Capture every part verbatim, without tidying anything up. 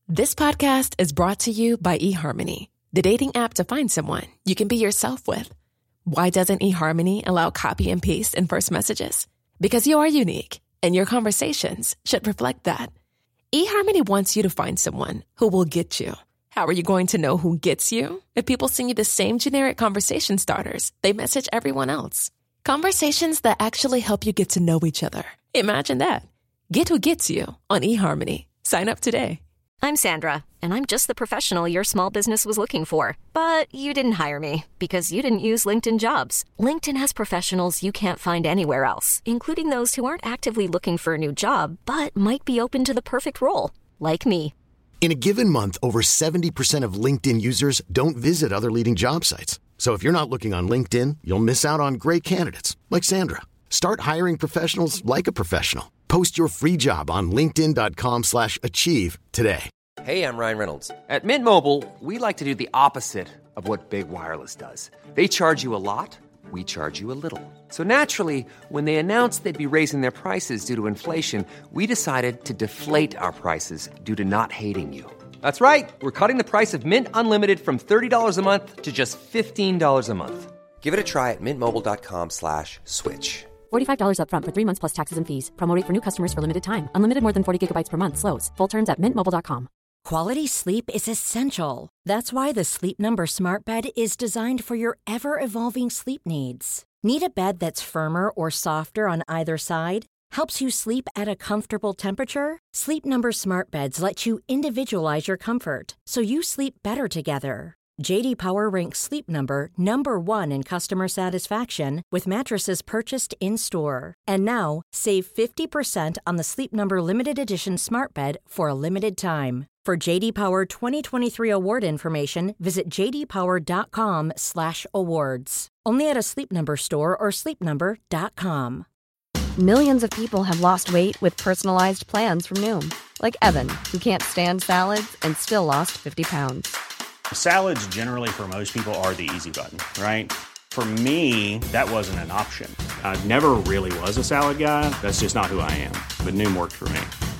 This podcast is brought to you by eHarmony, the dating app to find someone you can be yourself with. Why doesn't eHarmony allow copy and paste in first messages? Because you are unique, and your conversations should reflect that. eHarmony wants you to find someone who will get you. How are you going to know who gets you? If people send you the same generic conversation starters they message everyone else. Conversations that actually help you get to know each other. Imagine that. Get who gets you on eHarmony. Sign up today. I'm Sandra, and I'm just the professional your small business was looking for. But you didn't hire me because you didn't use LinkedIn Jobs. LinkedIn has professionals you can't find anywhere else, including those who aren't actively looking for a new job, but might be open to the perfect role, like me. In a given month, over seventy percent of LinkedIn users don't visit other leading job sites. So if you're not looking on LinkedIn, you'll miss out on great candidates like Sandra. Start hiring professionals like a professional. Post your free job on linkedin.com slash achieve today. Hey, I'm Ryan Reynolds. At Mint Mobile, we like to do the opposite of what Big Wireless does. They charge you a lot, we charge you a little. So naturally, when they announced they'd be raising their prices due to inflation, we decided to deflate our prices due to not hating you. That's right. We're cutting the price of Mint Unlimited from thirty dollars a month to just fifteen dollars a month. Give it a try at mintmobile.com slash switch. forty-five dollars up front for three months plus taxes and fees. Promo rate for new customers for limited time. Unlimited more than forty gigabytes per month slows. Full terms at mint mobile dot com. Quality sleep is essential. That's why the Sleep Number Smart Bed is designed for your ever-evolving sleep needs. Need a bed that's firmer or softer on either side? Helps you sleep at a comfortable temperature? Sleep Number Smart Beds let you individualize your comfort, so you sleep better together. J D Power ranks Sleep Number number one in customer satisfaction with mattresses purchased in-store. And now, save fifty percent on the Sleep Number Limited Edition Smart Bed for a limited time. For J D Power twenty twenty-three award information, visit jdpower.com slash awards. Only at a Sleep Number store or sleep number dot com. Millions of people have lost weight with personalized plans from Noom. Like Evan, who can't stand salads and still lost fifty pounds. Salads generally for most people are the easy button, right? For me, that wasn't an option. I never really was a salad guy. That's just not who I am. But Noom worked for me.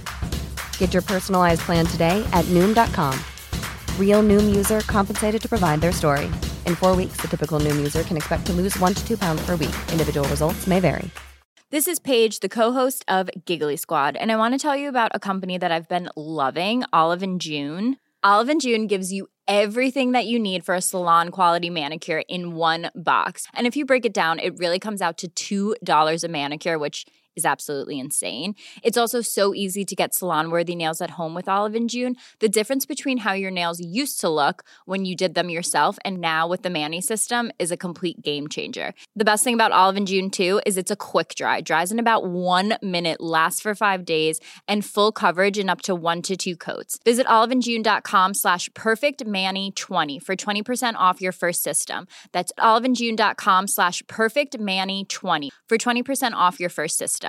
Get your personalized plan today at Noom dot com. Real Noom user compensated to provide their story. In four weeks, the typical Noom user can expect to lose one to two pounds per week. Individual results may vary. This is Paige, the co-host of Giggly Squad, and I want to tell you about a company that I've been loving, Olive and June. Olive and June gives you everything that you need for a salon-quality manicure in one box. And if you break it down, it really comes out to two dollars a manicure, which is absolutely insane. It's also so easy to get salon-worthy nails at home with Olive and June. The difference between how your nails used to look when you did them yourself and now with the Mani system is a complete game changer. The best thing about Olive and June, too, is it's a quick dry. Dries in about one minute, lasts for five days, and full coverage in up to one to two coats. Visit oliveandjune.com slash perfectmani20 for twenty percent off your first system. That's oliveandjune.com slash perfectmani20 for twenty percent off your first system.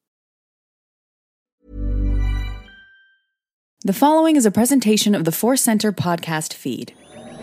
The following is a presentation of the Force Center podcast feed.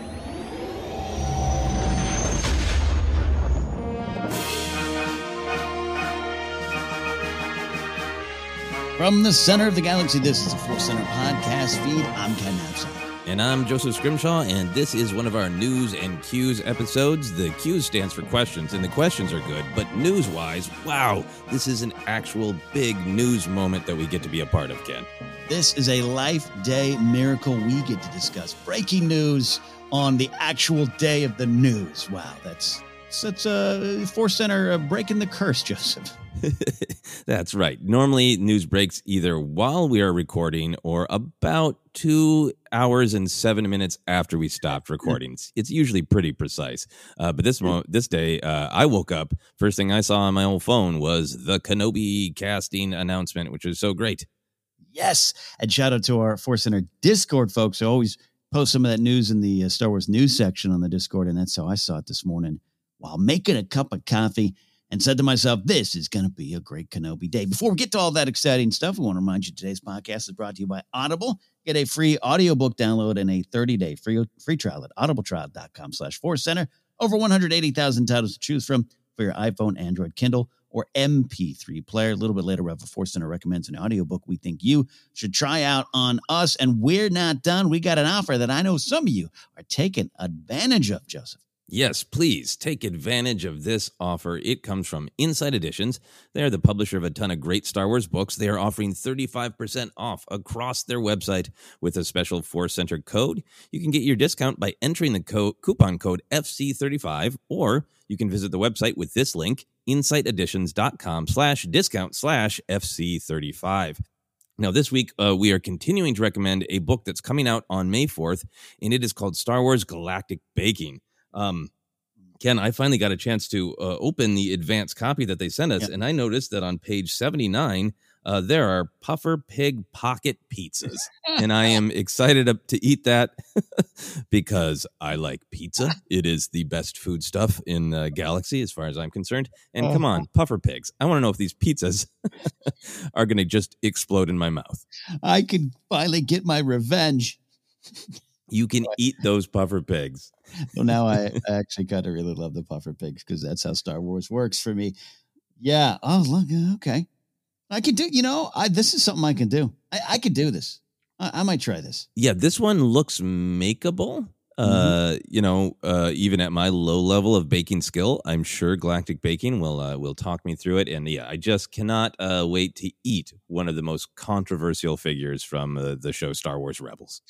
From the center of the galaxy, this is the Force Center podcast feed. I'm Ken Napzok. And I'm Joseph Scrimshaw, and this is one of our News and Cues episodes. The Cues stands for questions, and the questions are good, but news-wise, wow, this is an actual big news moment that we get to be a part of, Ken. This is a life day miracle. We get to discuss breaking news on the actual day of the news. Wow, that's such a Force Center uh, breaking the curse, Joseph. That's right. Normally, news breaks either while we are recording or about two hours and seven minutes after we stopped recording. It's usually pretty precise. Uh, but this mo- this day, uh, I woke up. First thing I saw on my old phone was the Kenobi casting announcement, which was so great. Yes. And shout out to our Force Center Discord folks who always post some of that news in the uh, Star Wars news section on the Discord. And that's how I saw it this morning while making a cup of coffee. And said to myself, this is going to be a great Kenobi day. Before we get to all that exciting stuff, I want to remind you today's podcast is brought to you by Audible. Get a free audiobook download and a thirty-day free free trial at audibletrial.com slash Force Center. Over one hundred eighty thousand titles to choose from for your iPhone, Android, Kindle, or M P three player. A little bit later, we have a Force Center recommends an audiobook we think you should try out on us. And we're not done. We got an offer that I know some of you are taking advantage of, Joseph. Yes, please take advantage of this offer. It comes from Inside Editions. They are the publisher of a ton of great Star Wars books. They are offering thirty-five percent off across their website with a special Force Center code. You can get your discount by entering the co- coupon code F C thirty-five, or you can visit the website with this link, insighteditions.com slash discount slash FC35. Now, this week, uh, we are continuing to recommend a book that's coming out on May fourth, and it is called Star Wars Galactic Baking. Um, Ken, I finally got a chance to uh, open the advanced copy that they sent us, yep. and I noticed that on page seventy-nine, uh, there are Puffer Pig Pocket Pizzas, and I am excited to eat that because I like pizza. It is the best food stuff in the galaxy, as far as I'm concerned. And uh-huh. come on, Puffer Pigs, I want to know if these pizzas are going to just explode in my mouth. I can finally get my revenge. You can eat those Puffer Pigs. Well, now I, I actually kind of really love the Puffer Pigs because that's how Star Wars works for me. Yeah. Oh, look. Okay. I can do, you know, I, this is something I can do. I, I could do this. I, I might try this. Yeah. This one looks makeable. Uh, mm-hmm. You know, uh, even at my low level of baking skill, I'm sure Galactic Baking will uh, will talk me through it. And yeah, I just cannot uh, wait to eat one of the most controversial figures from uh, the show Star Wars Rebels.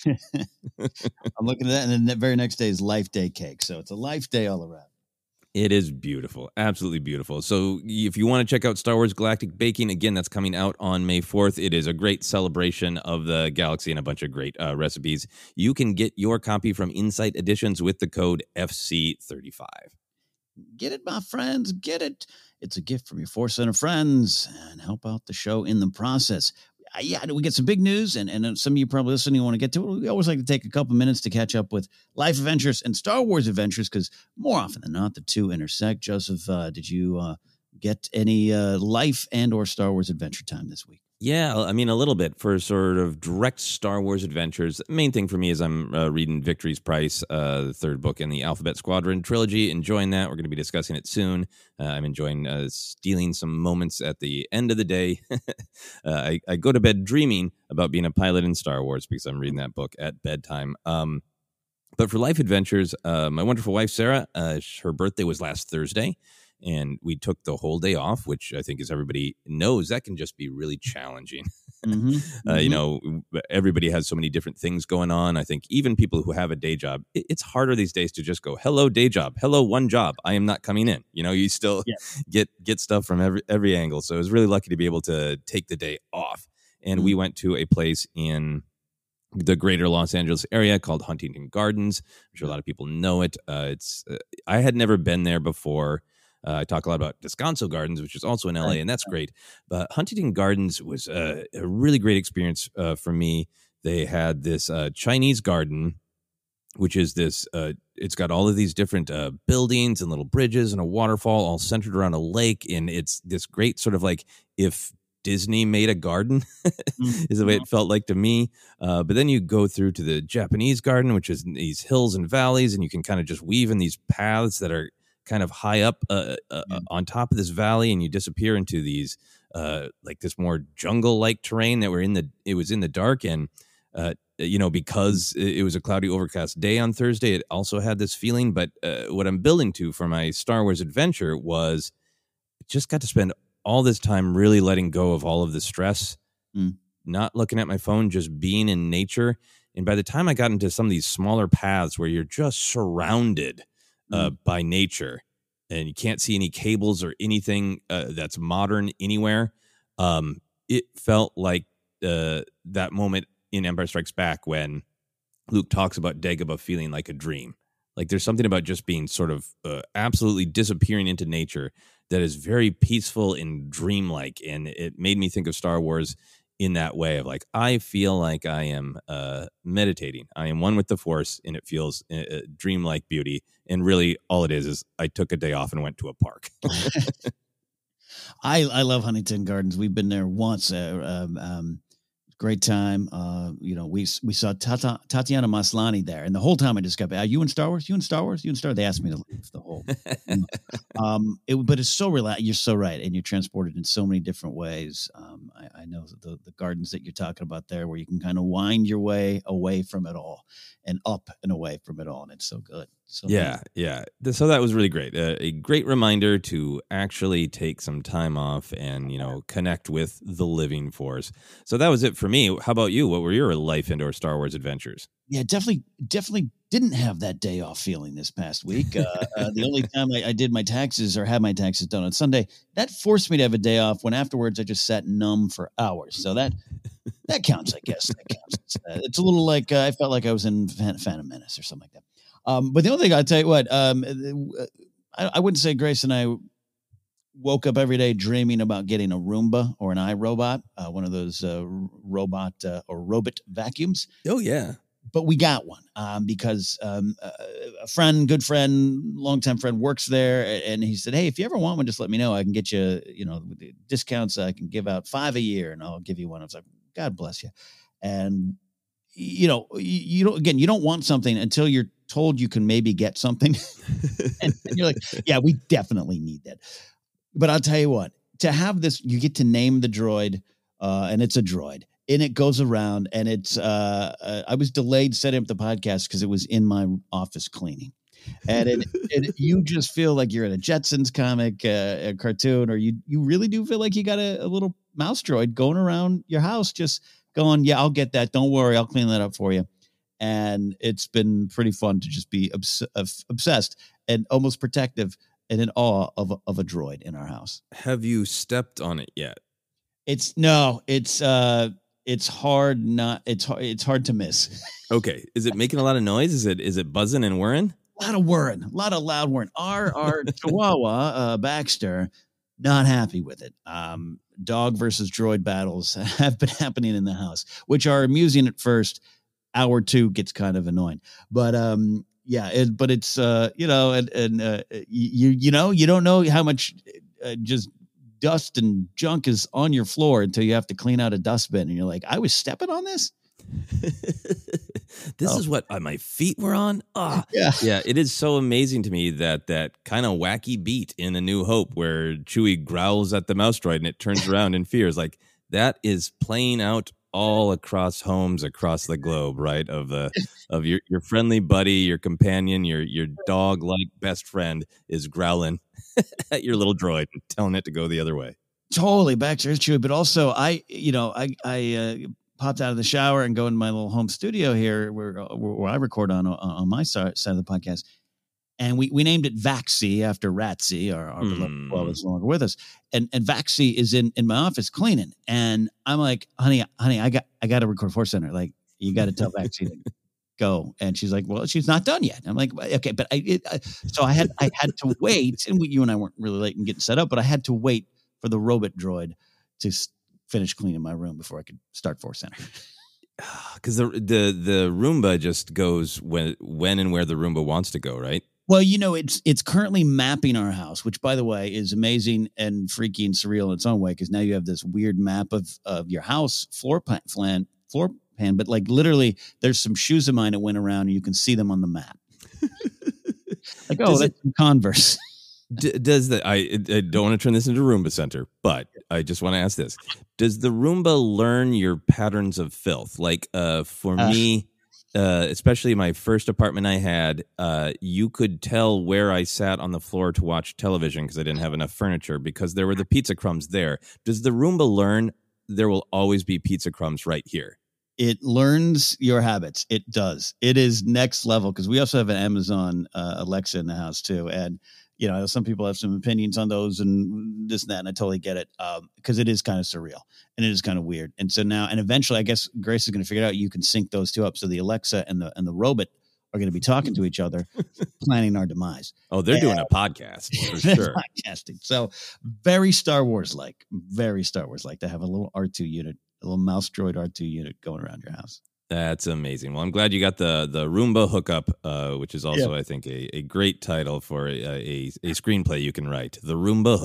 I'm looking at that, and then the very next day is Life Day cake. So it's a Life Day all around. It is beautiful. Absolutely beautiful. So if you want to check out Star Wars Galactic Baking, again, that's coming out on May fourth. It is a great celebration of the galaxy and a bunch of great uh, recipes. You can get your copy from Insight Editions with the code F C thirty-five. Get it, my friends. Get it. It's a gift from your Force Center friends and help out the show in the process. Yeah, we get some big news, and, and some of you probably listening want to get to it. We always like to take a couple minutes to catch up with Life Adventures and Star Wars Adventures, because more often than not, the two intersect. Joseph, uh, did you uh, get any uh, Life and or Star Wars Adventure time this week? Yeah, I mean, a little bit for sort of direct Star Wars adventures. The main thing for me is I'm uh, reading Victory's Price, uh, the third book in the Alphabet Squadron trilogy. Enjoying that. We're going to be discussing it soon. Uh, I'm enjoying uh, stealing some moments at the end of the day. uh, I, I go to bed dreaming about being a pilot in Star Wars because I'm reading that book at bedtime. Um, but for Life Adventures, uh, my wonderful wife, Sarah, uh, her birthday was last Thursday. And we took the whole day off, which I think, as everybody knows, that can just be really challenging. Mm-hmm. Mm-hmm. uh, you know, everybody has so many different things going on. I think even people who have a day job, it, it's harder these days to just go, hello, day job. Hello, one job. I am not coming in. You know, you still yeah. get get stuff from every, every angle. So I was really lucky to be able to take the day off. And mm-hmm. we went to a place in the greater Los Angeles area called Huntington Gardens. I'm sure a lot of people know it. Uh, it's uh, I had never been there before. Uh, I talk a lot about Descanso Gardens, which is also in L A, and that's great. But Huntington Gardens was uh, a really great experience uh, for me. They had this uh, Chinese garden, which is this, uh, it's got all of these different uh, buildings and little bridges and a waterfall all centered around a lake. And it's this great sort of like if Disney made a garden is the way it felt like to me. Uh, but then you go through to the Japanese garden, which is these hills and valleys, and you can kind of just weave in these paths that are kind of high up uh, uh, yeah. on top of this valley, and you disappear into these uh, like this more jungle-like terrain that were in the it was in the dark. And uh, you know, because it was a cloudy, overcast day on Thursday, it also had this feeling. But uh, what I'm building to for my Star Wars adventure was just got to spend all this time really letting go of all of the stress, mm. not looking at my phone, just being in nature. And by the time I got into some of these smaller paths where you're just surrounded Uh, by nature, and you can't see any cables or anything uh, that's modern anywhere. Um, it felt like uh, that moment in Empire Strikes Back when Luke talks about Dagobah feeling like a dream. Like there's something about just being sort of uh, absolutely disappearing into nature that is very peaceful and dreamlike, and it made me think of Star Wars in that way of like, I feel like I am uh, meditating. I am one with the Force, and it feels uh, dreamlike beauty. And really all it is, is I took a day off and went to a park. I, I love Huntington Gardens. We've been there once. Uh, um, um, great time. Uh, you know, we we saw Tata, Tatiana Maslany there, and the whole time I just kept, "Are you in Star Wars? You in Star Wars? You in Star Wars?" They asked me to leave the whole. You know. um, it, but it's so relaxed. You're so right, and you're transported in so many different ways. Um, I, I know the the gardens that you're talking about there, where you can kind of wind your way away from it all, and up and away from it all, and it's so good. So yeah, amazing. yeah. So that was really great. Uh, a great reminder to actually take some time off and, you know, connect with the living force. So that was it for me. How about you? What were your life indoor Star Wars adventures? Yeah, definitely, definitely didn't have that day off feeling this past week. Uh, uh, the only time I, I did my taxes or had my taxes done on Sunday, that forced me to have a day off when afterwards I just sat numb for hours. So that that counts, I guess. That counts. It's, uh, it's a little like uh, I felt like I was in Phantom Menace or something like that. Um, but the only thing I'll tell you what, um, I, I wouldn't say Grace and I woke up every day dreaming about getting a Roomba or an iRobot, uh, one of those uh, robot uh, or robot vacuums. Oh, yeah. But we got one um, because um, a friend, good friend, longtime friend works there. And he said, "Hey, if you ever want one, just let me know. I can get you, you know, discounts. I can give out five a year and I'll give you one." I was like, "God bless you." And, you know, you, you don't, again, you don't want something until you're told you can maybe get something. and, and you're like, yeah, we definitely need that. But I'll tell you what, to have this, you get to name the droid uh, and it's a droid. And it goes around, and it's. Uh, uh, I was delayed setting up the podcast because it was in my office cleaning, and it, it, you just feel like you're in a Jetsons comic, uh, a cartoon, or you you really do feel like you got a, a little mouse droid going around your house, just going, "Yeah, I'll get that. Don't worry, I'll clean that up for you." And it's been pretty fun to just be obs- obsessed and almost protective and in awe of a, of a droid in our house. Have you stepped on it yet? It's no, it's. Uh, It's hard not. It's hard. It's hard to miss. Okay, is it making a lot of noise? Is it is it buzzing and whirring? A lot of whirring, a lot of loud whirring. Our our Chihuahua uh, Baxter, not happy with it. Um, dog versus droid battles have been happening in the house, which are amusing at first. Hour two gets kind of annoying, but um, yeah. It, but it's uh, you know, and and uh, you you know, you don't know how much uh, just. dust and junk is on your floor until you have to clean out a dustbin. And you're like, I was stepping on this. This oh. is what uh, my feet were on. Ah, yeah. Yeah. It is so amazing to me that that kind of wacky beat in A New Hope where Chewie growls at the mouse droid and it turns around in fear is like, that is playing out all across homes across the globe, right? Of the, of your, your friendly buddy, your companion, your, your dog like best friend is growling at your little droid and telling it to go the other way. Totally, Baxter is true. But also, I, you know, I, I uh, popped out of the shower and go in my little home studio here, where where I record on on my side of the podcast, and we we named it Vaxie after Ratsy, our, our mm. beloved well is no longer with us, and and Vaxie is in in my office cleaning, and I'm like, honey, honey, I got I got to record Force Center, like you got to tell Vaxie to go. And she's like, well, she's not done yet. I'm like, okay, but I, it, I so I had, I had to wait, and we, you and I weren't really late in getting set up, but I had to wait for the robot droid to s- finish cleaning my room before I could start Force Center. Because the, the, the Roomba just goes when, when and where the Roomba wants to go, right? Well, you know, it's, it's currently mapping our house, which by the way is amazing and freaky and surreal in its own way. Cause now you have this weird map of, of your house floor plan, floor Pan, but like literally there's some shoes of mine that went around and you can see them on the map. Like, oh, does that's it, Converse. d- does the, I, I don't want to turn this into Roomba Center, but I just want to ask this. Does the Roomba learn your patterns of filth? Like uh, for uh, me, uh, especially my first apartment I had, uh, you could tell where I sat on the floor to watch television because I didn't have enough furniture because there were the pizza crumbs there. Does the Roomba learn there will always be pizza crumbs right here? It learns your habits. It does. It is next level because we also have an Amazon uh, Alexa in the house too. And, you know, some people have some opinions on those and this and that, and I totally get it um, because it is kind of surreal and it is kind of weird. And so now, and eventually, I guess Grace is going to figure it out. You can sync those two up. So the Alexa and the and the robot are going to be talking to each other, planning our demise. Oh, they're and, doing a podcast for sure. Podcasting. So very Star Wars like, very Star Wars like to have a little R two unit. A little mouse droid R two unit going around your house. That's amazing. Well, I'm glad you got the the Roomba hookup, uh, which is also, yeah. I think, a, a great title for a, a, a screenplay you can write. The Roomba hookup.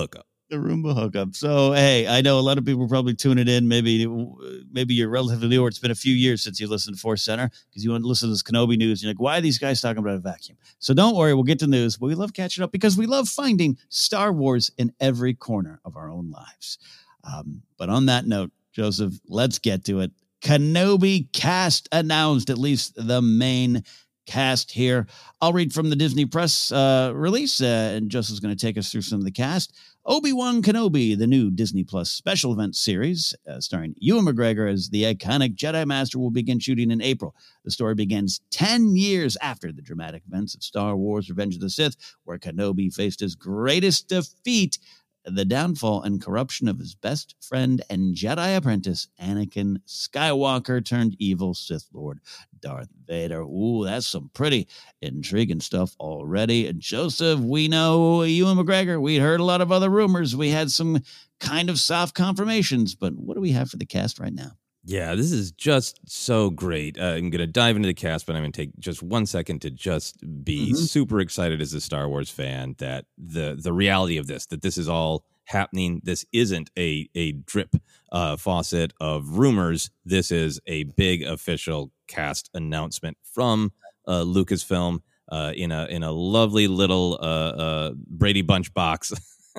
The Roomba hookup. So, hey, I know a lot of people are probably tuning in. Maybe maybe you're relatively new, or it's been a few years since you listened to Force Center because you want to listen to this Kenobi news. You're like, why are these guys talking about a vacuum? So don't worry, we'll get to news. But we love catching up because we love finding Star Wars in every corner of our own lives. Um, but on that note, Joseph, let's get to it. Kenobi cast announced, at least the main cast here. I'll read from the Disney press uh, release, uh, and Joseph's going to take us through some of the cast. Obi-Wan Kenobi, the new Disney Plus special event series, uh, starring Ewan McGregor as the iconic Jedi Master, will begin shooting in April. The story begins ten years after the dramatic events of Star Wars Revenge of the Sith, where Kenobi faced his greatest defeat, the downfall and corruption of his best friend and Jedi apprentice, Anakin Skywalker, turned evil Sith Lord Darth Vader. Ooh, that's some pretty intriguing stuff already. And Joseph, we know Ewan McGregor. We heard a lot of other rumors. We had some kind of soft confirmations, but what do we have for the cast right now? Yeah, this is just so great. Uh, I'm going to dive into the cast, but I'm going to take just one second to just be mm-hmm. super excited as a Star Wars fan that the the reality of this, that this is all happening. This isn't a, a drip uh, faucet of rumors. This is a big official cast announcement from uh, Lucasfilm uh, in a in a lovely little uh, uh, Brady Bunch box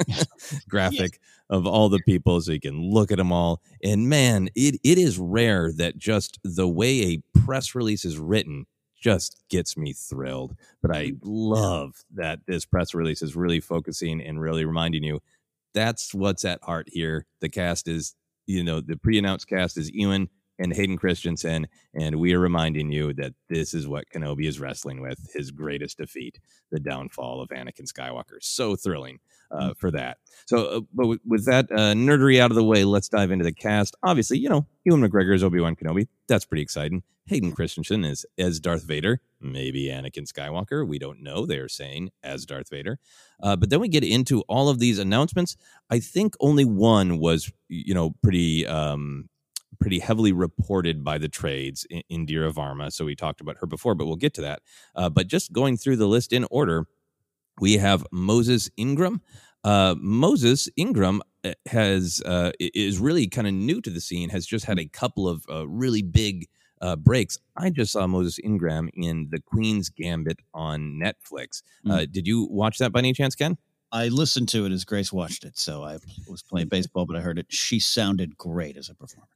graphic. Yeah. Of all the people, so you can look at them all. And man, it it is rare that just the way a press release is written just gets me thrilled. But I love that this press release is really focusing and really reminding you that's what's at heart here. The cast is, you know, the pre-announced cast is Ewan and Hayden Christensen, and we are reminding you that this is what Kenobi is wrestling with, his greatest defeat, the downfall of Anakin Skywalker. So thrilling uh, for that. So, uh, but with, with that uh, nerdery out of the way, let's dive into the cast. Obviously, you know, Ewan McGregor is Obi-Wan Kenobi. That's pretty exciting. Hayden Christensen is as Darth Vader, maybe Anakin Skywalker. We don't know. They're saying as Darth Vader. Uh, but then we get into all of these announcements. I think only one was, you know, pretty... Um, pretty heavily reported by the trades in Indira Varma. So we talked about her before, but we'll get to that. Uh, but just going through the list in order, we have Moses Ingram. Uh, Moses Ingram has uh, is really kind of new to the scene, has just had a couple of uh, really big uh, breaks. I just saw Moses Ingram in The Queen's Gambit on Netflix. Mm. Uh, did you watch that by any chance, Ken? I listened to it as Grace watched it. So I was playing baseball, but I heard it. She sounded great as a performer.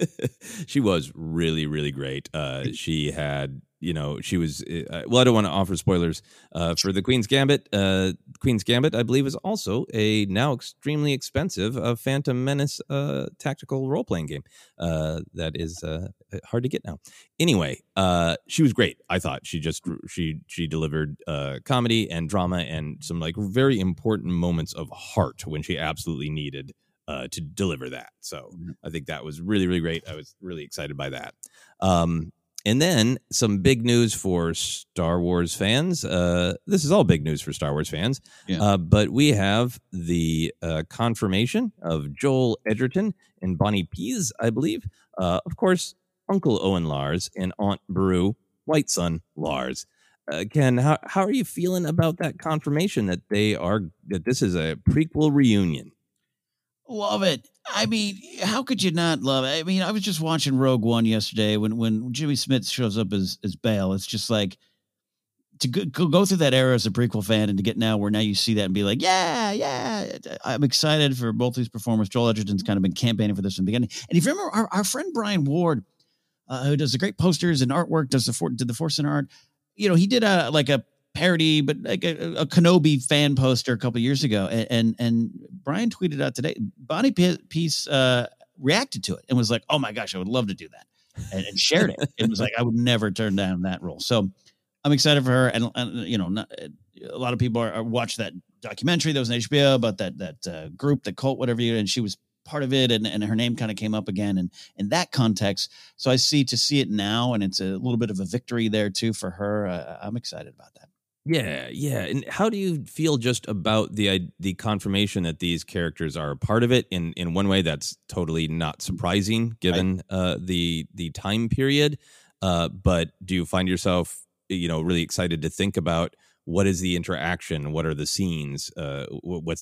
She was really, really great. Uh, she had, you know, she was, uh, well, I don't want to offer spoilers uh, for The Queen's Gambit. Uh, Queen's Gambit, I believe, is also a now extremely expensive uh, Phantom Menace uh, tactical role-playing game uh, that is uh, hard to get now. Anyway, uh, she was great. I thought she just, she, she delivered uh, comedy and drama and some like very important moments of heart when she absolutely needed Uh, to deliver that. So I think that was really, really great. I was really excited by that. Um, and then some big news for Star Wars fans. Uh, this is all big news for Star Wars fans. Yeah. Uh, but we have the uh, confirmation of Joel Edgerton and Bonnie Pease, I believe. Uh, of course, Uncle Owen Lars and Aunt Beru, White Son Lars. Uh, Ken, how, how are you feeling about that confirmation that they are, that this is a prequel reunion? Love it. I mean, how could you not love it? I mean, I was just watching Rogue One yesterday when, when Jimmy Smith shows up as, as Bail. It's just like to go, go through that era as a prequel fan and to get now where now you see that and be like, yeah, yeah. I'm excited for both these performers. Joel Edgerton's kind of been campaigning for this from the beginning. And if you remember our, our friend Brian Ward, uh, who does the great posters and artwork, does the for, did the Force Center art, you know, he did a like a parody, but like a, a Kenobi fan poster a couple of years ago. And, and, and Brian tweeted out today, Bonnie Pease uh, reacted to it and was like, oh my gosh, I would love to do that. And, and shared it. It was like, I would never turn down that role. So I'm excited for her. And, and you know, not, a lot of people are, are watch that documentary that was on H B O about that, that uh, group, the cult, whatever you, and she was part of it. And, and her name kind of came up again and in that context. So I see to see it now, and it's a little bit of a victory there too for her. Uh, I'm excited about that. Yeah, yeah. And how do you feel just about the the confirmation that these characters are a part of it? In in one way, that's totally not surprising given right. uh, the the time period. Uh, but do you find yourself, you know, really excited to think about what is the interaction? What are the scenes? Uh, what's the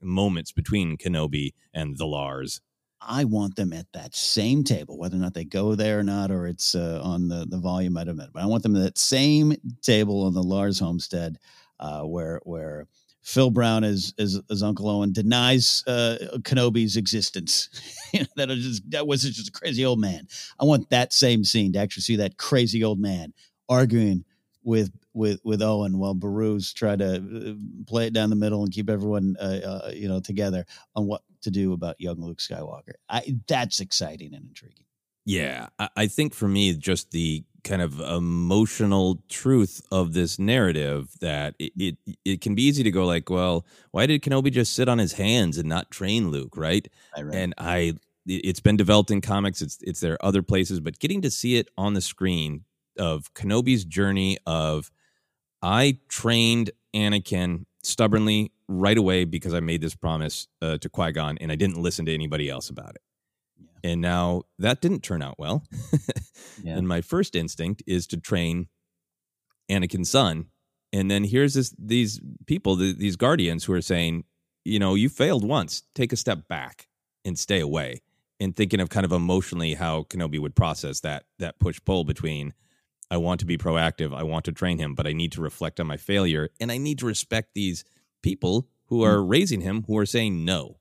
moments between Kenobi and the Lars. I want them at that same table, whether or not they go there or not, or it's uh, on the, the volume I don't know. But I want them at that same table on the Lars homestead, uh, where where Phil Brown as as, as Uncle Owen denies uh, Kenobi's existence. that was just that was just a crazy old man. I want that same scene to actually see that crazy old man arguing with with with Owen while Beru's try to play it down the middle and keep everyone uh, uh, you know together on what to do about young Luke Skywalker. I that's exciting and intriguing. Yeah, I, I think for me, just the kind of emotional truth of this narrative that it, it it can be easy to go like, well, why did Kenobi just sit on his hands and not train Luke, right? right, right. And I, it's been developed in comics. It's it's there other places, but getting to see it on the screen of Kenobi's journey of, I trained Anakin stubbornly right away because I made this promise uh, to Qui-Gon and I didn't listen to anybody else about it. Yeah. And now that didn't turn out well. yeah. And my first instinct is to train Anakin's son. And then here's this, these people, the, these guardians who are saying, you know, you failed once, take a step back and stay away. And thinking of kind of emotionally how Kenobi would process that, that push-pull between, I want to be proactive, I want to train him, but I need to reflect on my failure, and I need to respect these people who are mm. raising him, who are saying no.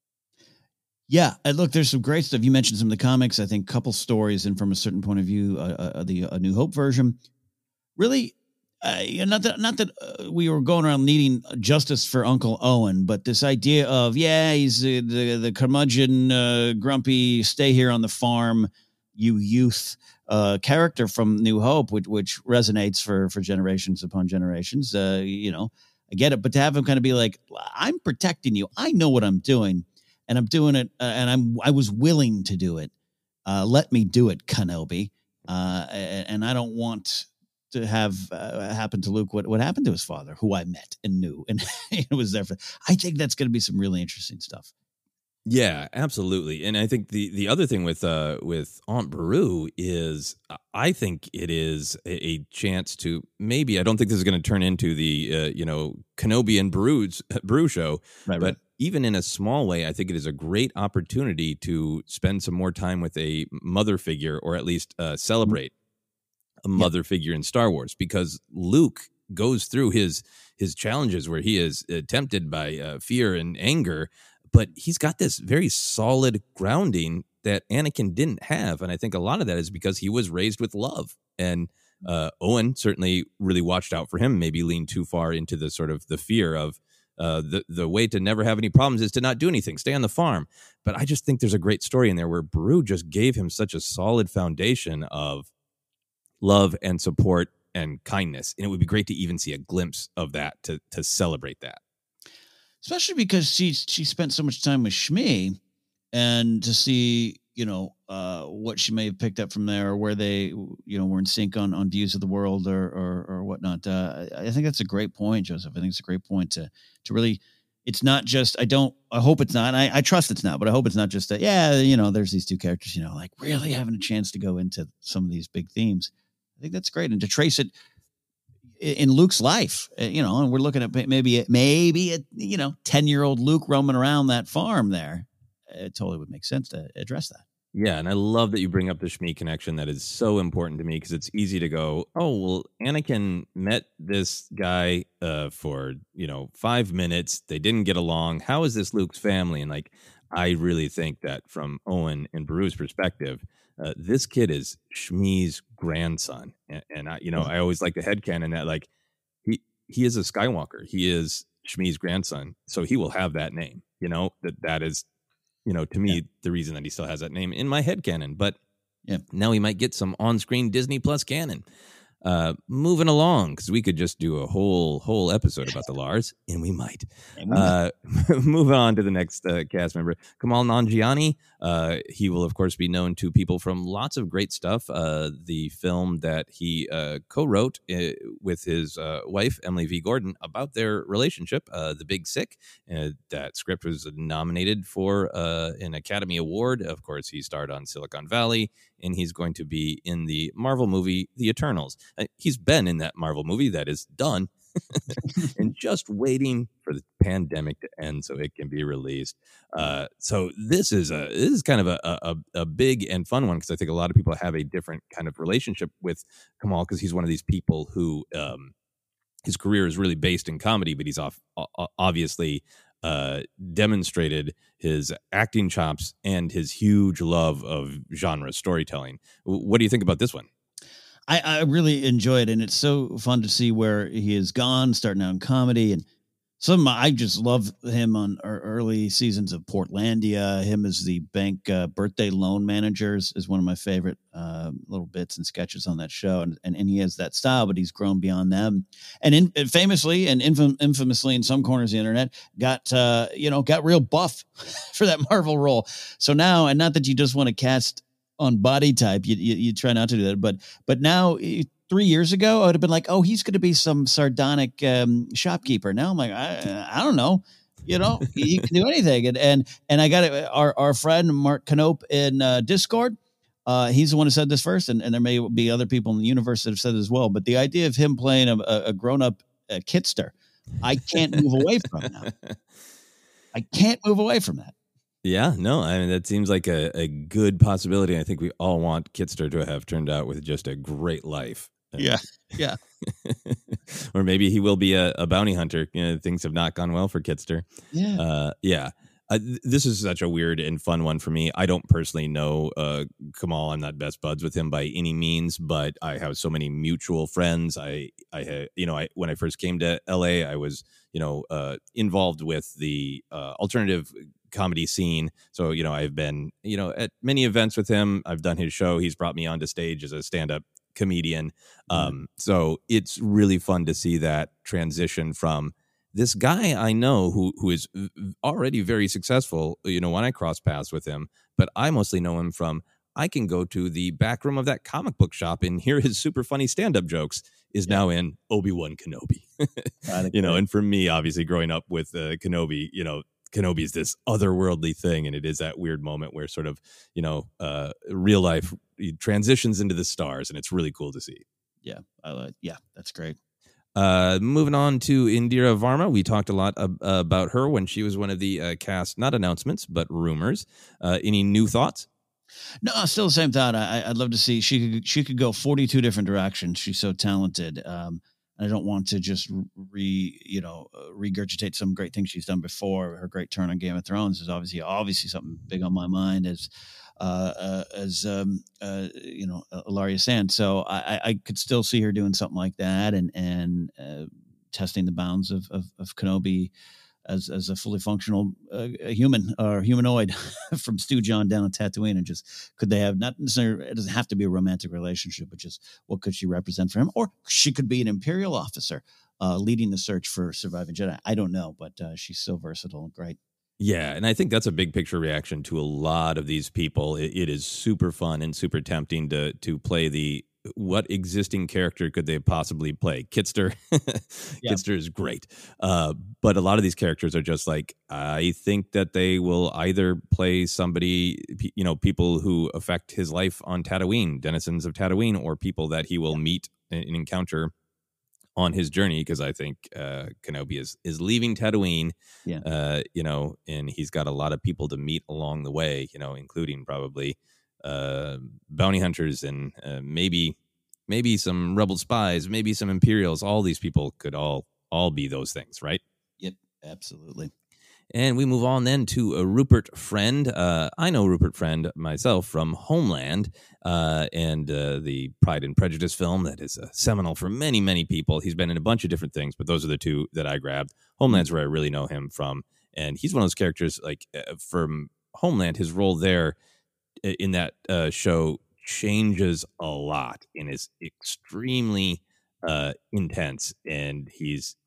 Yeah, and look, there's some great stuff. You mentioned some of the comics, I think a couple stories, and from a certain point of view, uh, uh, the A New Hope version. Really, uh, not that not that uh, we were going around needing justice for Uncle Owen, but this idea of, yeah, he's uh, the, the curmudgeon, uh, grumpy, stay here on the farm, you youth, uh, character from New Hope, which, which resonates for, for generations upon generations. Uh, you know, I get it, but to have him kind of be like, I'm protecting you. I know what I'm doing, and I'm doing it, uh, and I'm I was willing to do it. Uh, let me do it, Kenobi. Uh, and, and I don't want to have uh, happen to Luke what, what happened to his father, who I met and knew, and it was there for. I think that's going to be some really interesting stuff. Yeah, absolutely. And I think the, the other thing with uh with Aunt Beru is I think it is a, a chance to maybe, I don't think this is going to turn into the uh, you know Kenobi and Beru's Beru show, right, but right. even in a small way, I think it is a great opportunity to spend some more time with a mother figure, or at least uh, celebrate a mother yep. figure in Star Wars, because Luke goes through his his challenges where he is uh, tempted by uh, fear and anger. But he's got this very solid grounding that Anakin didn't have. And I think a lot of that is because he was raised with love. And uh, Owen certainly really watched out for him, maybe leaned too far into the sort of the fear of uh, the, the way to never have any problems is to not do anything, stay on the farm. But I just think there's a great story in there where Beru just gave him such a solid foundation of love and support and kindness. And it would be great to even see a glimpse of that, to to celebrate that. Especially because she she spent so much time with Shmi, and to see, you know, uh, what she may have picked up from there, or where they, you know, were in sync on, on views of the world or or, or whatnot. Uh, I think that's a great point, Joseph. I think it's a great point to to really. It's not just. I don't. I hope it's not. I, I trust it's not, but I hope it's not just that. Yeah, you know, there's these two characters. You know, like really having a chance to go into some of these big themes. I think that's great, and to trace it in Luke's life, you know, and we're looking at maybe, maybe a, you know, ten year old Luke roaming around that farm there. It totally would make sense to address that. Yeah. And I love that you bring up the Shmi connection. That is so important to me, because it's easy to go, oh, well, Anakin met this guy uh, for, you know, five minutes. They didn't get along. How is this Luke's family? And like, I really think that from Owen and Beru's perspective, Uh, this kid is Shmi's grandson. And, and I, you know, I always like the headcanon that like he, he is a Skywalker. He is Shmi's grandson. So he will have that name, you know, that that is, you know, to me, yeah. the reason that he still has that name in my headcanon. But yeah. now he might get some on-screen Disney Plus canon. Uh, moving along, because we could just do a whole whole episode about the Lars, and we might. Uh, move on to the next uh, cast member, Kamal Nanjiani. Uh, he will, of course, be known to people from lots of great stuff. Uh, the film that he uh, co-wrote uh, with his uh, wife, Emily V. Gordon, about their relationship, uh, The Big Sick. Uh, that script was nominated for uh, an Academy Award. Of course, he starred on Silicon Valley, and he's going to be in the Marvel movie, The Eternals. Uh, he's been in that Marvel movie that is done, and just waiting for the pandemic to end so it can be released. Uh, so this is a this is kind of a a, a big and fun one because I think a lot of people have a different kind of relationship with Kumail because he's one of these people who um, his career is really based in comedy, but he's off obviously uh, demonstrated his acting chops and his huge love of genre storytelling. What do you think about this one? I, I really enjoy it, and it's so fun to see where he has gone, starting out in comedy. And some of my, I just love him on our early seasons of Portlandia. Him as the bank uh, birthday loan managers is one of my favorite uh, little bits and sketches on that show. And, and and he has that style, but he's grown beyond them. And, in, and famously and infam, infamously in some corners of the internet, got uh, you know got real buff for that Marvel role. So now, and not that you just want to cast on body type, you, you you try not to do that, but but now three years ago I would have been like, oh, he's going to be some sardonic um, shopkeeper. Now I'm like, I I don't know, you know, he can do anything. And and and I got it. Our our friend Mark Knope in uh, Discord, uh, he's the one who said this first, and, and there may be other people in the universe that have said it as well. But the idea of him playing a, a grown up uh, Kitster, I can't move away from now. I can't move away from that. Yeah, no, I mean, that seems like a, a good possibility. I think we all want Kitster to have turned out with just a great life. Yeah, yeah. Or maybe he will be a, a bounty hunter. You know, things have not gone well for Kitster. Yeah. Uh, yeah. Uh, th- this is such a weird and fun one for me. I don't personally know uh, Kumail. I'm not best buds with him by any means, but I have so many mutual friends. I, I had, you know, I when I first came to L A, I was, you know, uh, involved with the uh, alternative comedy scene. So, you know, I've been, you know, at many events with him. I've done his show. He's brought me onto stage as a stand-up comedian. Um, so it's really fun to see that transition from this guy I know who who is already very successful, you know, when I cross paths with him, but I mostly know him from, I can go to the back room of that comic book shop and hear his super funny stand-up jokes, is yeah. now in Obi-Wan Kenobi. You know, and for me, obviously growing up with uh, Kenobi, you know, Kenobi is this otherworldly thing, and it is that weird moment where sort of, you know, uh, real life transitions into the stars, and it's really cool to see. Yeah, I like. Yeah, that's great. Uh, moving on to Indira Varma, we talked a lot ab- uh, about her when she was one of the uh, cast, not announcements, but rumors. Uh, any new thoughts? No, still the same thought. I, I'd love to see she could she could go forty-two different directions. She's so talented. Um, I don't want to just re, you know, uh, regurgitate some great things she's done before. Her great turn on Game of Thrones is obviously, obviously something big on my mind as, uh, uh, as um, uh, you know, uh, Ilaria Sand. So I, I could still see her doing something like that and and uh, testing the bounds of of, of Kenobi as as a fully functional uh, human or humanoid from Stu John down on Tatooine, and just could they have not necessarily, it doesn't have to be a romantic relationship, but just what could she represent for him, or she could be an Imperial officer uh, leading the search for surviving Jedi. I don't know, but uh, she's so versatile and great. Yeah, and I think that's a big picture reaction to a lot of these people. It, it is super fun and super tempting to to play the, what existing character could they possibly play? Kitster. Yeah. Kitster is great. Uh, but a lot of these characters are just like, I think that they will either play somebody, you know, people who affect his life on Tatooine, denizens of Tatooine, or people that he will yeah. meet and encounter on his journey, because I think uh, Kenobi is, is leaving Tatooine, yeah. uh, you know, and he's got a lot of people to meet along the way, you know, including probably uh, bounty hunters and uh, maybe maybe some rebel spies, maybe some Imperials. All these people could all all be those things, right? Yep, absolutely. And we move on then to a Rupert Friend. Uh, I know Rupert Friend myself from Homeland uh, and uh, the Pride and Prejudice film that is uh, seminal for many, many people. He's been in a bunch of different things, but those are the two that I grabbed. Homeland's where I really know him from. And he's one of those characters, like uh, from Homeland, his role there in that uh, show changes a lot and is extremely uh, intense. And he's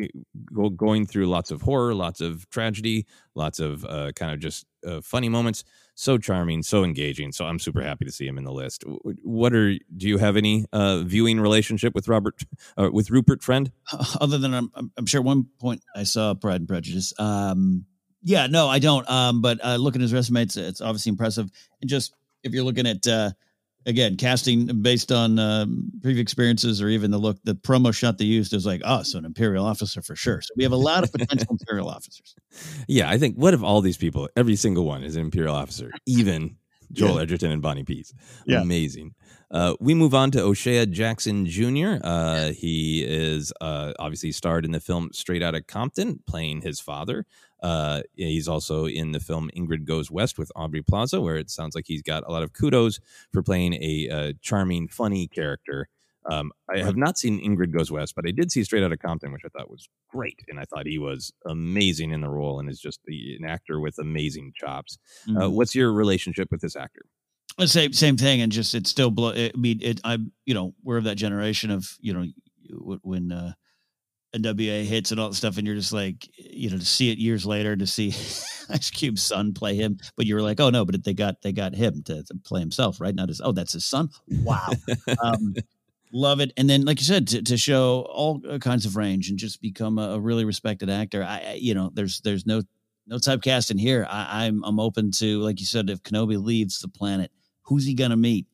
go, going through lots of horror, lots of tragedy, lots of uh, kind of just uh, funny moments. So charming, so engaging. So I'm super happy to see him in the list. What are, do you have any uh, viewing relationship with Robert, uh, with Rupert Friend? Other than I'm, I'm sure at one point I saw Pride and Prejudice. Um, yeah, no, I don't. Um, but uh, looking at his resume, it's, it's obviously impressive. And just, if you're looking at uh, again, casting based on uh, previous experiences or even the look, the promo shot they used is like, oh, so an Imperial officer for sure. So we have a lot of potential Imperial officers. Yeah, I think, what if all these people, every single one is an Imperial officer, even Joel yeah. Edgerton and Bonnie Pease? Yeah. Amazing. Uh, we move on to O'Shea Jackson Junior Uh, he is uh, obviously starred in the film Straight Outta Compton, playing his father. Uh, he's also in the film Ingrid Goes West with Aubrey Plaza, where it sounds like he's got a lot of kudos for playing a uh, charming, funny character. Um, I have not seen Ingrid Goes West, but I did see Straight Outta Compton, which I thought was great. And I thought he was amazing in the role and is just the, an actor with amazing chops. Mm-hmm. Uh, what's your relationship with this actor? Same same thing, and just it's still. Blow, I mean, it. I'm you know we're of that generation of you know when uh, N W A hits and all that stuff, and you're just like you know to see it years later to see Ice Cube's son play him, but you were like, oh no, but they got they got him to, to play himself, right? Not his. Oh, that's his son. Wow, um, love it. And then, like you said, to, to show all kinds of range and just become a, a really respected actor. I you know there's there's no no typecasting here. I, I'm I'm open to, like you said, if Kenobi leaves the planet, who's he going to meet?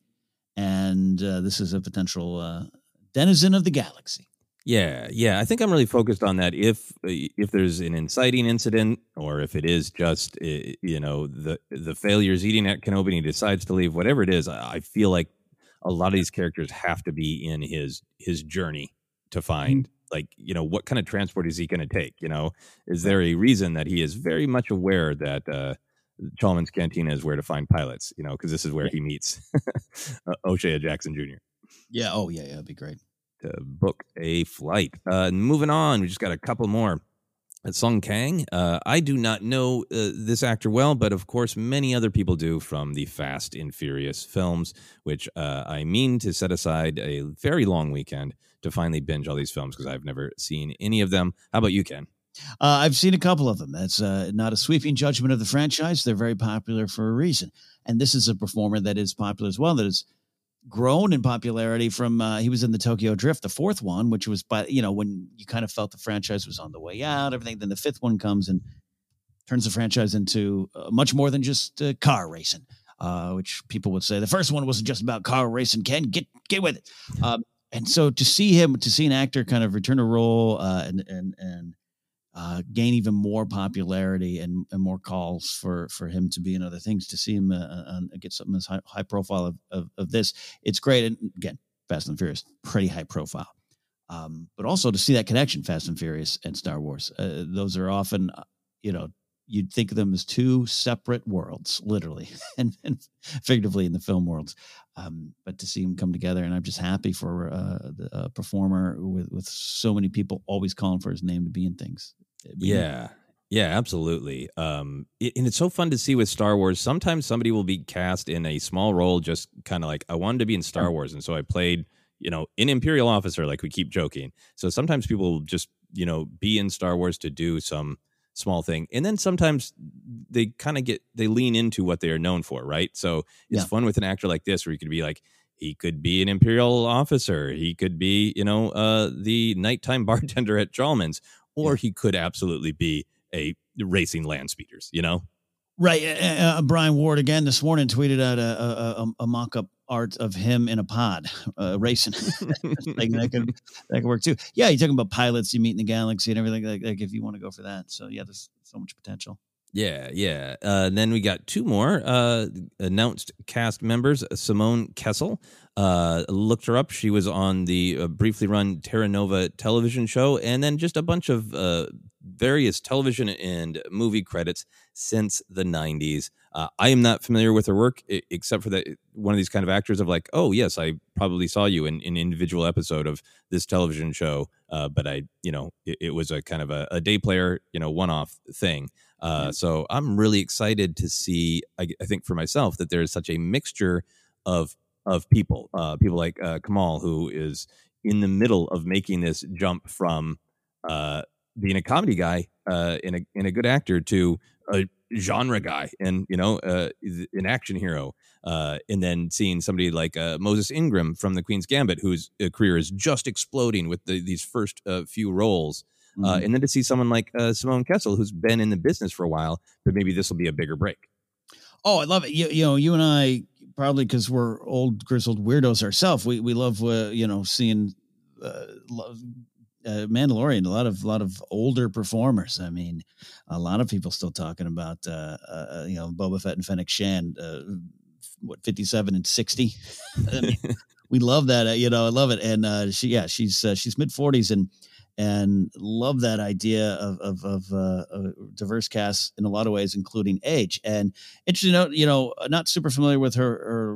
And uh, this is a potential uh, denizen of the galaxy. Yeah, yeah. I think I'm really focused on that. If if there's an inciting incident, or if it is just you know the the failures eating at Kenobi and he decides to leave, whatever it is, I feel like a lot of these characters have to be in his his journey to find mm-hmm. like you know what kind of transport is he going to take? You know, is there a reason that he is very much aware that uh, Chalmun's Cantina is where to find pilots, you know, because this is where yeah. he meets O'Shea Jackson Junior Yeah. Oh, yeah. Yeah. That'd be great. To book a flight. Uh, moving on, we just got a couple more. Sung Kang. Uh, I do not know uh, this actor well, but of course, many other people do from the Fast and Furious films, which uh, I mean to set aside a very long weekend to finally binge all these films because I've never seen any of them. How about you, Ken? Uh, I've seen a couple of them. That's uh, not a sweeping judgment of the franchise. They're very popular for a reason. And this is a performer that is popular as well, that has grown in popularity from, uh, he was in the Tokyo Drift, the fourth one, which was, by you know, when you kind of felt the franchise was on the way out, everything. Then the fifth one comes and turns the franchise into uh, much more than just uh, car racing, uh, which people would say the first one wasn't just about car racing. Ken, get get with it. Um, and so to see him, to see an actor kind of return a role uh, and and and Uh, gain even more popularity and, and more calls for, for him to be in other things, to see him uh, uh, get something as high, high profile of, of, of this. It's great. And again, Fast and Furious, pretty high profile. Um, but also to see that connection, Fast and Furious and Star Wars. Uh, those are often, uh, you know, you'd think of them as two separate worlds, literally and, and figuratively in the film worlds. Um, but to see them come together, and I'm just happy for uh, the uh, performer with, with so many people always calling for his name to be in things. Yeah. Yeah, absolutely. Um, it, and it's so fun to see with Star Wars. Sometimes somebody will be cast in a small role, just kind of like, I wanted to be in Star Wars. And so I played, you know, an Imperial officer, like we keep joking. So sometimes people will just, you know, be in Star Wars to do some small thing. And then sometimes they kind of get, they lean into what they are known for, right? So it's yeah. fun with an actor like this, where you could be like, he could be an Imperial officer. He could be, you know, uh, the nighttime bartender at Chalmun's. Or he could absolutely be a racing land speeders, you know? Right. Uh, uh, Brian Ward, again, this morning tweeted out a, a, a, a mock-up art of him in a pod uh, racing. Like, that, could, that could work, too. Yeah, you're talking about pilots you meet in the galaxy and everything, like, like if you want to go for that. So, yeah, there's so much potential. Yeah, yeah. Uh, then we got two more uh, announced cast members. Simone Kessel, uh, looked her up. She was on the uh, briefly run Terra Nova television show, and then just a bunch of uh, various television and movie credits since the nineties. Uh, I am not familiar with her work, except for that one of these kind of actors of like, oh, yes, I probably saw you in an individual episode of this television show, uh, but I, you know, it, it was a kind of a, a day player, you know, one-off thing. Uh, mm-hmm. So I'm really excited to see, I, I think for myself, that there is such a mixture of of people, uh, people like uh, Kamal, who is in the middle of making this jump from uh, being a comedy guy uh, and, a, and a good actor to a genre guy and, you know, uh, an action hero. Uh, and then seeing somebody like uh, Moses Ingram from The Queen's Gambit, whose uh, career is just exploding with the, these first uh, few roles. Mm-hmm. Uh, and then to see someone like uh, Simone Kessel, who's been in the business for a while, but maybe this will be a bigger break. Oh, I love it. You, you know, you and I probably because we're old grizzled weirdos ourselves. We we love uh, you know seeing uh, love, uh, Mandalorian. A lot of a lot of older performers. I mean, a lot of people still talking about uh, uh, you know Boba Fett and Fennec Shand. Uh, what fifty-seven and sixty. I mean, we love that. Uh, you know, I love it. And uh, she yeah she's uh, she's mid forties and. And love that idea of of, of uh, a diverse cast in a lot of ways, including age. And interesting note, you know, not super familiar with her, her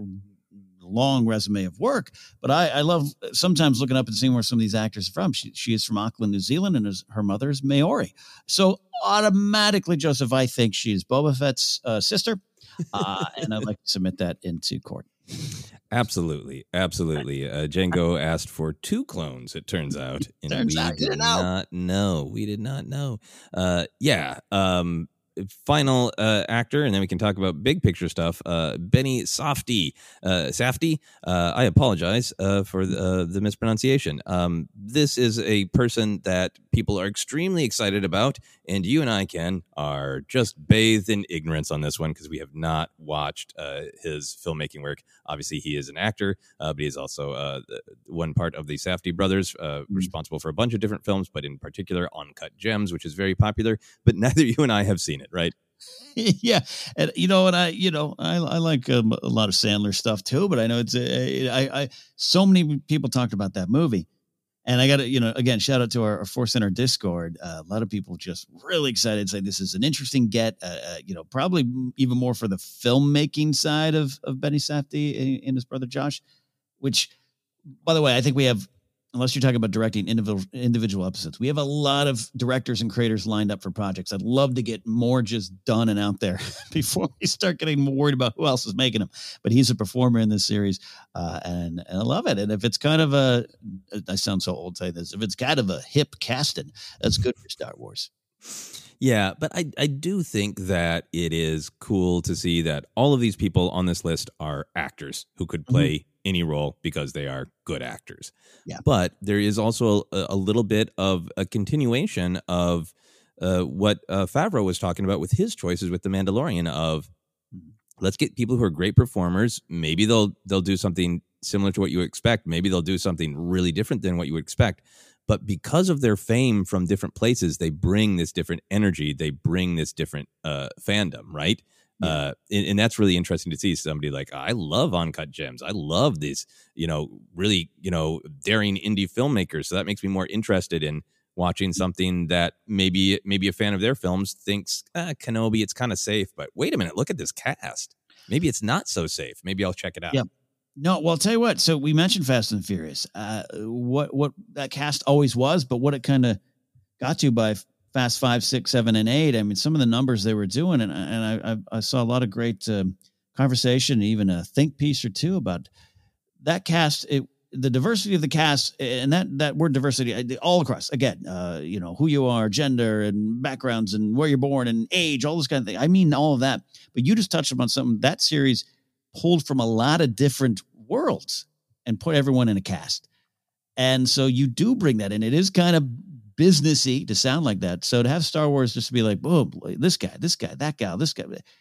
long resume of work, but I, I love sometimes looking up and seeing where some of these actors are from. She, she is from Auckland, New Zealand, and his, her mother is Maori. So automatically, Joseph, I think she's Boba Fett's uh, sister, uh, and I'd like to submit that into court. Absolutely. Absolutely. Uh, Django asked for two clones, it turns out. And turns we out, did know. not know. We did not know. Uh, yeah. Um, final uh, actor, and then we can talk about big picture stuff. Uh, Benny Safdie. Uh, Safdie. Uh, I apologize uh, for the, uh, the mispronunciation. Um, this is a person that people are extremely excited about, and you and I, Ken, are just bathed in ignorance on this one because we have not watched uh, his filmmaking work. Obviously, he is an actor, uh, but he is also uh, one part of the Safdie brothers, uh, mm. responsible for a bunch of different films, but in particular, Uncut Gems, which is very popular. But neither you and I have seen it, right? Yeah, and you know, and I, you know, I, I like um, a lot of Sandler stuff too. But I know it's, a, I, I, so many people talked about that movie, and I got to, you know, again, shout out to our, our Force Center Discord. Uh, a lot of people just really excited, say this is an interesting get. Uh, uh, you know, probably even more for the filmmaking side of of Benny Safdie and, and his brother Josh. Which, by the way, I think we have. Unless you're talking about directing individual individual episodes, we have a lot of directors and creators lined up for projects. I'd love to get more just done and out there before we start getting more worried about who else is making them. But he's a performer in this series, uh, and, and I love it. And if it's kind of a, I sound so old saying this, if it's kind of a hip casting, that's good for Star Wars. Yeah, but I, I do think that it is cool to see that all of these people on this list are actors who could play mm-hmm. any role because they are good actors. Yeah. But there is also a, a little bit of a continuation of uh, what uh, Favreau was talking about with his choices with The Mandalorian of let's get people who are great performers. Maybe they'll they'll do something similar to what you expect. Maybe they'll do something really different than what you would expect. But because of their fame from different places, they bring this different energy. They bring this different uh, fandom, right? Yeah. Uh, and, and that's really interesting to see somebody like, I love Uncut Gems. I love these, you know, really, you know, daring indie filmmakers. So that makes me more interested in watching something that maybe maybe a fan of their films thinks, ah, Kenobi, it's kind of safe. But wait a minute, look at this cast. Maybe it's not so safe. Maybe I'll check it out. Yeah. No, well, I'll tell you what. So we mentioned Fast and Furious. Uh, what what that cast always was, but what it kind of got to by Fast Five, Six, Seven, and Eight. I mean, some of the numbers they were doing, and and I I saw a lot of great um, conversation, even a think piece or two about that cast. It, the diversity of the cast, and that that word diversity all across. Again, uh, you know, who you are, gender, and backgrounds, and where you're born, and age, all this kind of thing. I mean, all of that. But you just touched upon something that series pulled from a lot of different worlds and put everyone in a cast. And so you do bring that in. It is kind of businessy to sound like that. So to have Star Wars just to be like, oh, this guy, this guy, that guy, this guy,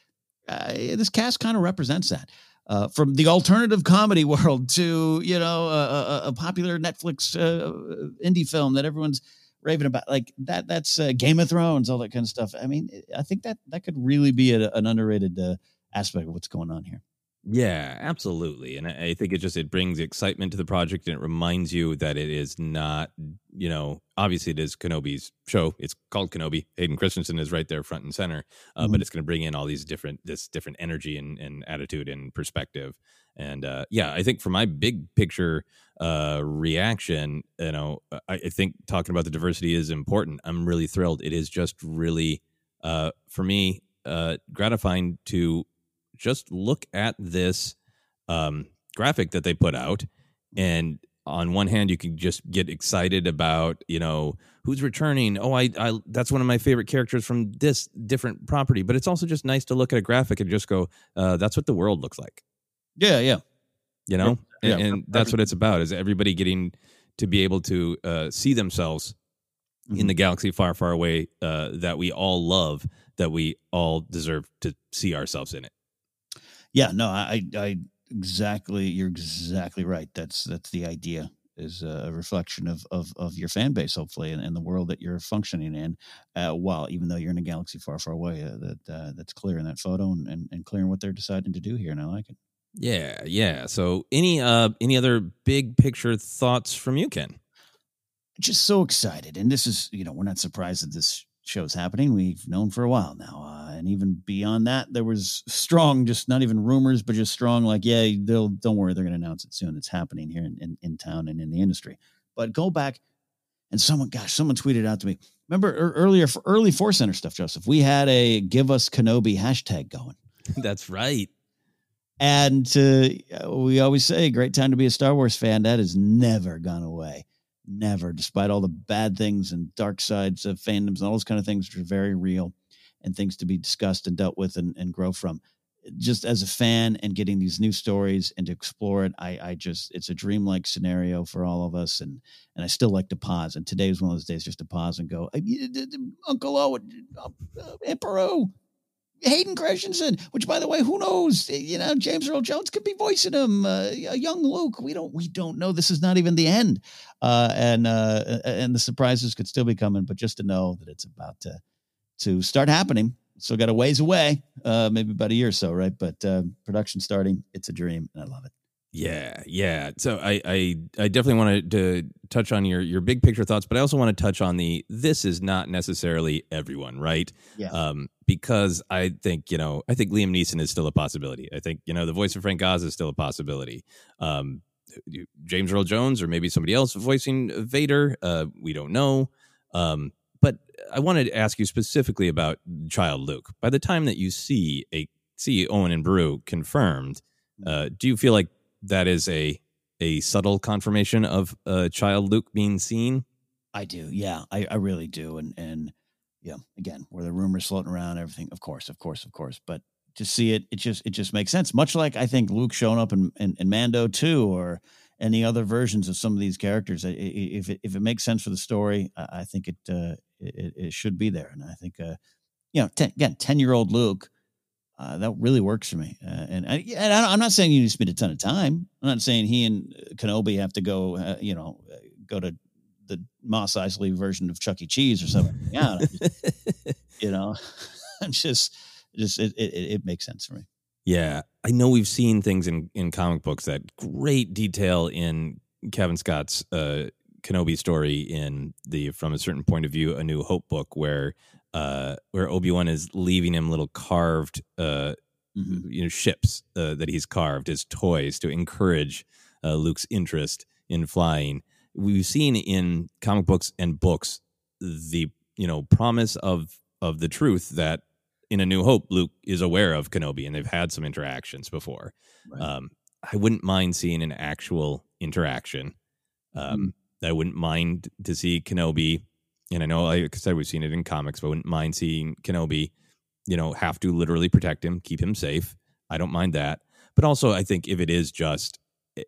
uh, this cast kind of represents that. Uh, from the alternative comedy world to, you know, a, a, a popular Netflix uh, indie film that everyone's raving about, like that, that's uh, Game of Thrones, all that kind of stuff. I mean, I think that that could really be a, an underrated uh, aspect of what's going on here. Yeah, absolutely. And I think it just, it brings excitement to the project, and it reminds you that it is not, you know, obviously it is Kenobi's show. It's called Kenobi. Hayden Christensen is right there front and center, uh, mm-hmm. but it's going to bring in all these different, this different energy and, and attitude and perspective. And uh, yeah, I think for my big picture uh, reaction, you know, I, I think talking about the diversity is important. I'm really thrilled. It is just really, uh, for me, uh, gratifying to just look at this um, graphic that they put out. And on one hand, you can just get excited about, you know, who's returning. Oh, I, I, that's one of my favorite characters from this different property. But it's also just nice to look at a graphic and just go, uh, that's what the world looks like. Yeah, yeah. You know, yeah, and, and that's what it's about, is everybody getting to be able to uh, see themselves mm-hmm. in the galaxy far, far away uh, that we all love, that we all deserve to see ourselves in it. Yeah, no, I, I exactly. You're exactly right. That's that's the idea. Is a reflection of of of your fan base, hopefully, and, and the world that you're functioning in. Uh, while even though you're in a galaxy far, far away, uh, that uh, that's clear in that photo, and, and and clear in what they're deciding to do here, and I like it. Yeah, yeah. So, any uh any other big picture thoughts from you, Ken? Just so excited, and this is, you know, we're not surprised that this show's happening. We've known for a while now, uh, and even beyond that, there was strong, just not even rumors, but just strong, like, yeah, they'll don't worry, they're going to announce it soon. It's happening here in, in, in town and in the industry. But go back, and someone, gosh, someone tweeted out to me. Remember earlier for early Force Center stuff, Joseph? We had a "Give Us Kenobi" hashtag going. That's right. And uh, we always say, great time to be a Star Wars fan. That has never gone away. Never, despite all the bad things and dark sides of fandoms and all those kind of things, which are very real and things to be discussed and dealt with and, and grow from. Just as a fan and getting these new stories and to explore it, I, I just, it's a dreamlike scenario for all of us. And, and I still like to pause. And today is one of those days just to pause and go, Uncle Owen, uh, Emperor Hayden Christensen, which, by the way, who knows? You know, James Earl Jones could be voicing him, uh, a young Luke. We don't, we don't know. This is not even the end, uh, and uh, and the surprises could still be coming. But just to know that it's about to to start happening. Still got a ways away, uh, maybe about a year or so, right? But uh, production starting. It's a dream, and I love it. Yeah, yeah. So I, I, I definitely wanted to touch on your, your big picture thoughts, but I also want to touch on the, this is not necessarily everyone, right? Yeah. Um, because I think, you know, I think Liam Neeson is still a possibility. I think, you know, the voice of Frank Oz is still a possibility. Um, James Earl Jones or maybe somebody else voicing Vader. Uh, we don't know. Um, but I wanted to ask you specifically about child Luke. By the time that you see a, see Owen and Beru confirmed, uh, do you feel like that is a a subtle confirmation of uh, child Luke being seen? I do, yeah, I, I really do, and and yeah, again, where the rumors floating around, everything, of course, of course, of course, but to see it, it just it just makes sense. Much like I think Luke showing up in, in, in Mando too, or any other versions of some of these characters. If it if it makes sense for the story, I think it uh, it, it should be there, and I think uh, you know, ten, again, ten year old Luke. Uh, that really works for me. Uh, and, I, and I'm not saying you need to spend a ton of time. I'm not saying he and Kenobi have to go, uh, you know, uh, go to the Mos Eisley version of Chuck E. Cheese or something. Yeah. You know, I'm just, just, it, it, it makes sense for me. Yeah. I know we've seen things in, in comic books, that great detail in Kevin Scott's uh, Kenobi story in the, from a certain point of view, A New Hope book, where Uh, where Obi-Wan is leaving him little carved, uh, mm-hmm. you know, ships uh, that he's carved as toys to encourage uh, Luke's interest in flying. We've seen in comic books and books the, you know, promise of of the truth that in A New Hope, Luke is aware of Kenobi, and they've had some interactions before. Right. Um, I wouldn't mind seeing an actual interaction. Um, mm-hmm. I wouldn't mind to see Kenobi. And I know, like I said, we've seen it in comics, but I wouldn't mind seeing Kenobi, you know, have to literally protect him, keep him safe. I don't mind that. But also, I think if it is just,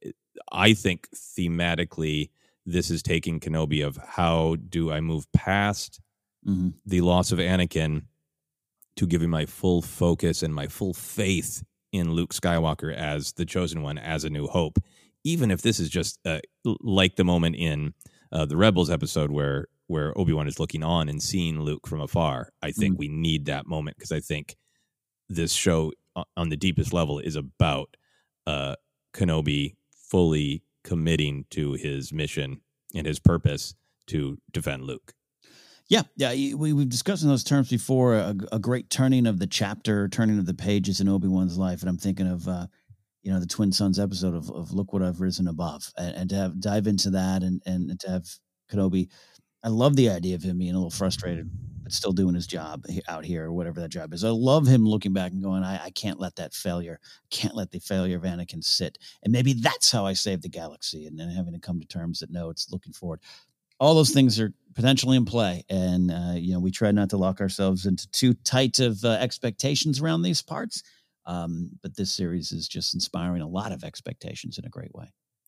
I think thematically, this is taking Kenobi of how do I move past mm-hmm. the loss of Anakin to giving my full focus and my full faith in Luke Skywalker as the chosen one, as A New Hope. Even if this is just uh, like the moment in uh, the Rebels episode where where Obi-Wan is looking on and seeing Luke from afar. I think mm-hmm. we need that moment, because I think this show on the deepest level is about uh, Kenobi fully committing to his mission and his purpose to defend Luke. Yeah, yeah, we, we've discussed in those terms before, a, a great turning of the chapter, turning of the pages in Obi-Wan's life. And I'm thinking of, uh, you know, the Twin Sons episode of, of Look What I've Risen Above, and, and to have dive into that and, and to have Kenobi. I love the idea of him being a little frustrated, but still doing his job out here, or whatever that job is. I love him looking back and going, I, I can't let that failure, can't let the failure of Anakin sit. And maybe that's how I save the galaxy. And then having to come to terms that, no, it's looking forward. All those things are potentially in play. And, uh, you know, we try not to lock ourselves into too tight of uh, expectations around these parts. Um, but this series is just inspiring a lot of expectations in a great way.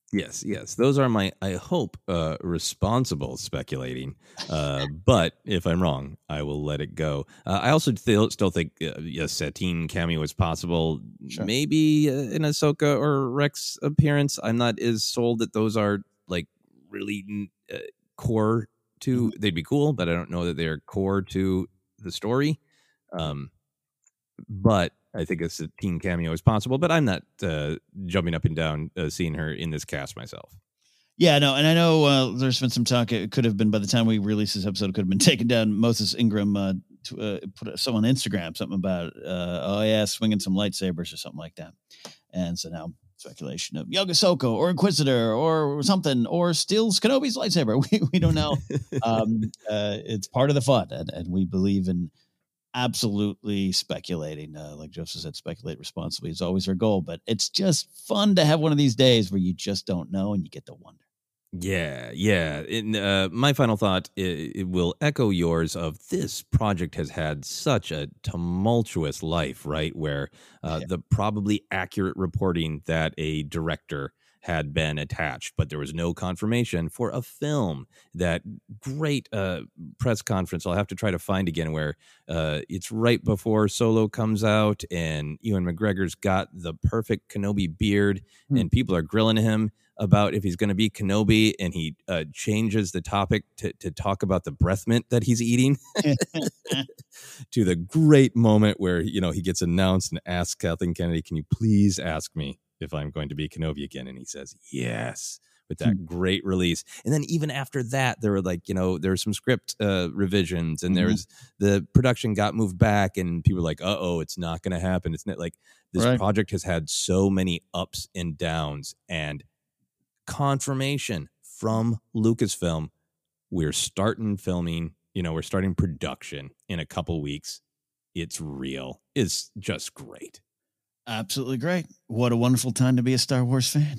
Yes, yes. Those are my, I hope, uh, responsible speculating. Uh, but if I'm wrong, I will let it go. Uh, I also still, still think uh, yes, a teen cameo is possible. Sure. Maybe uh, an Ahsoka or Rex appearance. I'm not as sold that those are like really uh, core to. Mm-hmm. They'd be cool, but I don't know that they're core to the story. Um, but I think a teen cameo is possible, but I'm not uh, jumping up and down uh, seeing her in this cast myself. Yeah, no, and I know uh, there's been some talk. It could have been, by the time we release this episode, it could have been taken down. Moses Ingram uh, to, uh, put some on Instagram, something about, uh, oh yeah, swinging some lightsabers or something like that. And so now speculation of young Ahsoka or Inquisitor or something, or steals Kenobi's lightsaber. We we don't know. um, uh, it's part of the fun, and, and we believe in absolutely speculating. Uh, like Joseph said, speculate responsibly is always our goal, but it's just fun to have one of these days where you just don't know and you get to wonder. Yeah, yeah. And, uh, my final thought, it, it will echo yours of this project has had such a tumultuous life, right? Where uh, yeah. the probably accurate reporting that a director had been attached, but there was no confirmation for a film. That great uh, press conference I'll have to try to find again, where uh, it's right before Solo comes out and Ewan McGregor's got the perfect Kenobi beard hmm. and people are grilling him about if he's going to be Kenobi, and he uh, changes the topic to, to talk about the breath mint that he's eating to the great moment where, you know, he gets announced and asks Kathleen Kennedy, can you please ask me if I'm going to be Kenobi again? And he says, yes, with that hmm. great release. And then even after that, there were like, you know, there were some script uh, revisions and mm-hmm. there was the production got moved back and people were like, uh-oh, it's not going to happen. It's not like this right. project has had so many ups and downs, and confirmation from Lucasfilm, we're starting filming, you know, we're starting production in a couple weeks. It's real. It's just great. Absolutely great. What a wonderful time to be a Star Wars fan.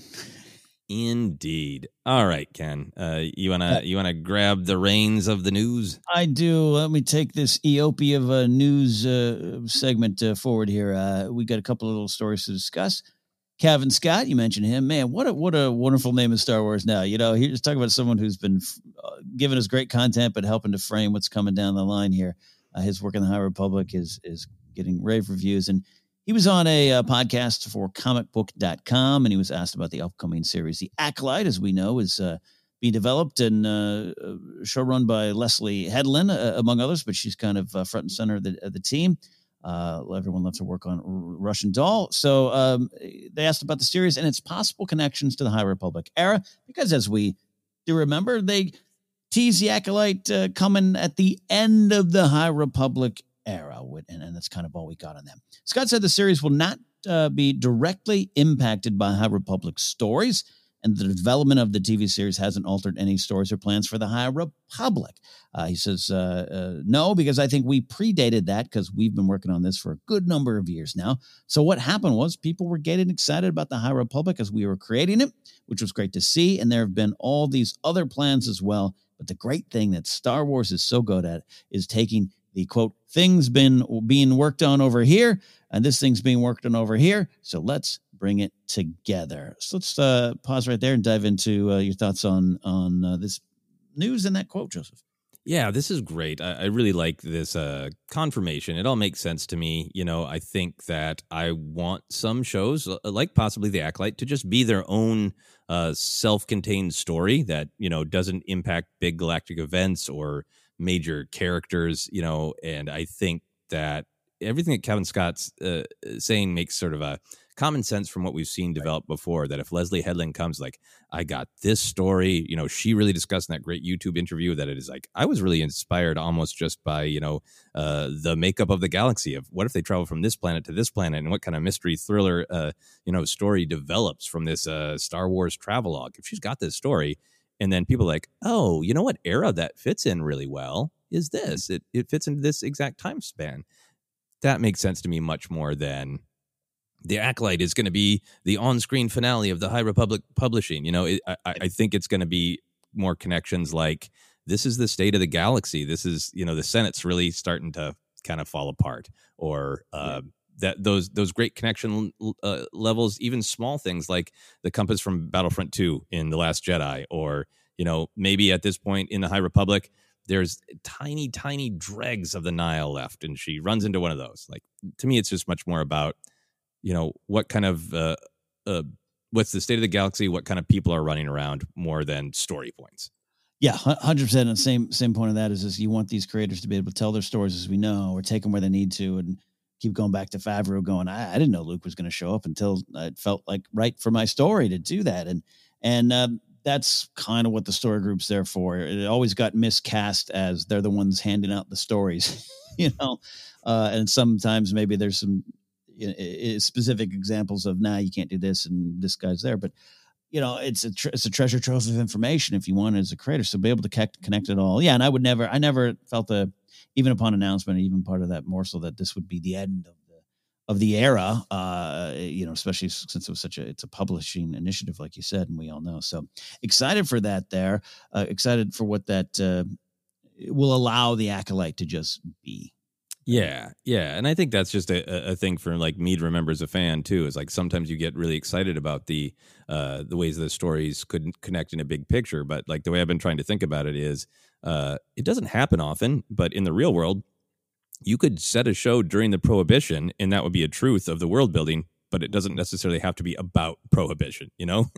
Indeed. All right, Ken, uh, you want to you want to grab the reins of the news? I do. Let me take this Eopie of a news uh, segment uh, forward here. Uh, we got a couple of little stories to discuss. Cavan Scott, you mentioned him. Man, what a what a wonderful name in Star Wars now. You know, here's talking about someone who's been uh, giving us great content, but helping to frame what's coming down the line here. Uh, his work in the High Republic is is getting rave reviews. And he was on a uh, podcast for comic book dot com, and he was asked about the upcoming series. The Acolyte, as we know, is uh, being developed and uh, show run by Leslie Headland, uh, among others, but she's kind of uh, front and center of the, of the team. Uh, everyone loves to work on Russian Doll. So um, they asked about the series and its possible connections to the High Republic era, because as we do remember, they tease the Acolyte uh, coming at the end of the High Republic era. And, and that's kind of all we got on them. Scott said the series will not uh, be directly impacted by High Republic stories, and the development of the T V series hasn't altered any stories or plans for the High Republic. Uh, he says, uh, uh, no, because I think we predated that because we've been working on this for a good number of years now. So what happened was people were getting excited about the High Republic as we were creating it, which was great to see. And there have been all these other plans as well. But the great thing that Star Wars is so good at is taking the, quote, things been being worked on over here, and this thing's being worked on over here. So let's bring it together. So let's uh, pause right there and dive into uh, your thoughts on on uh, this news and that quote, Joseph. Yeah, this is great. I, I really like this uh, confirmation. It all makes sense to me. You know, I think that I want some shows, like possibly The Acolyte, to just be their own uh, self-contained story that, you know, doesn't impact big galactic events or major characters, you know, and I think that everything that Cavan Scott's uh, saying makes sort of a common sense from what we've seen develop before, that if Leslie Headland comes like, I got this story, you know, she really discussed in that great YouTube interview that it is like, I was really inspired almost just by, you know, uh, the makeup of the galaxy of what if they travel from this planet to this planet and what kind of mystery thriller, uh, you know, story develops from this uh, Star Wars travelogue. If she's got this story, and then people are like, oh, you know what era that fits in really well is this. It it fits into this exact time span. That makes sense to me much more than The Acolyte is going to be the on-screen finale of the High Republic publishing. You know, it, I, I think it's going to be more connections like this is the state of the galaxy. This is, you know, the Senate's really starting to kind of fall apart, or uh, that those those great connection uh, levels, even small things like the compass from Battlefront two in The Last Jedi, or, you know, maybe at this point in the High Republic, there's tiny, tiny dregs of the Nile left, and she runs into one of those. Like, to me, it's just much more about, you know, what kind of, uh, uh, what's the state of the galaxy, what kind of people are running around, more than story points. Yeah, one hundred percent. And the same, same point of that is, is you want these creators to be able to tell their stories as we know, or take them where they need to, and keep going back to Favreau going, I, I didn't know Luke was going to show up until it felt like right for my story to do that. And, and, um, that's kind of what the story group's there for. It always got miscast as they're the ones handing out the stories, you know? Uh, and sometimes maybe there's some uh, specific examples of, nah, you can't do this, and this guy's there. But, you know, it's a, tre- it's a treasure trove of information if you want as a creator. So be able to connect, connect it all. Yeah. And I would never, I never felt a, even upon announcement, even part of that morsel, that this would be the end of the, of the era, uh, you know, especially since it was such a, it's a publishing initiative, like you said, and we all know. So excited for that there. Uh, excited for what that uh, will allow the Acolyte to just be. Yeah, yeah. And I think that's just a, a thing for like me to remember as a fan too, is like sometimes you get really excited about the uh, the ways the stories could connect in a big picture. But like the way I've been trying to think about it is uh, it doesn't happen often, but in the real world, you could set a show during the Prohibition and that would be a truth of the world building, but it doesn't necessarily have to be about Prohibition, you know?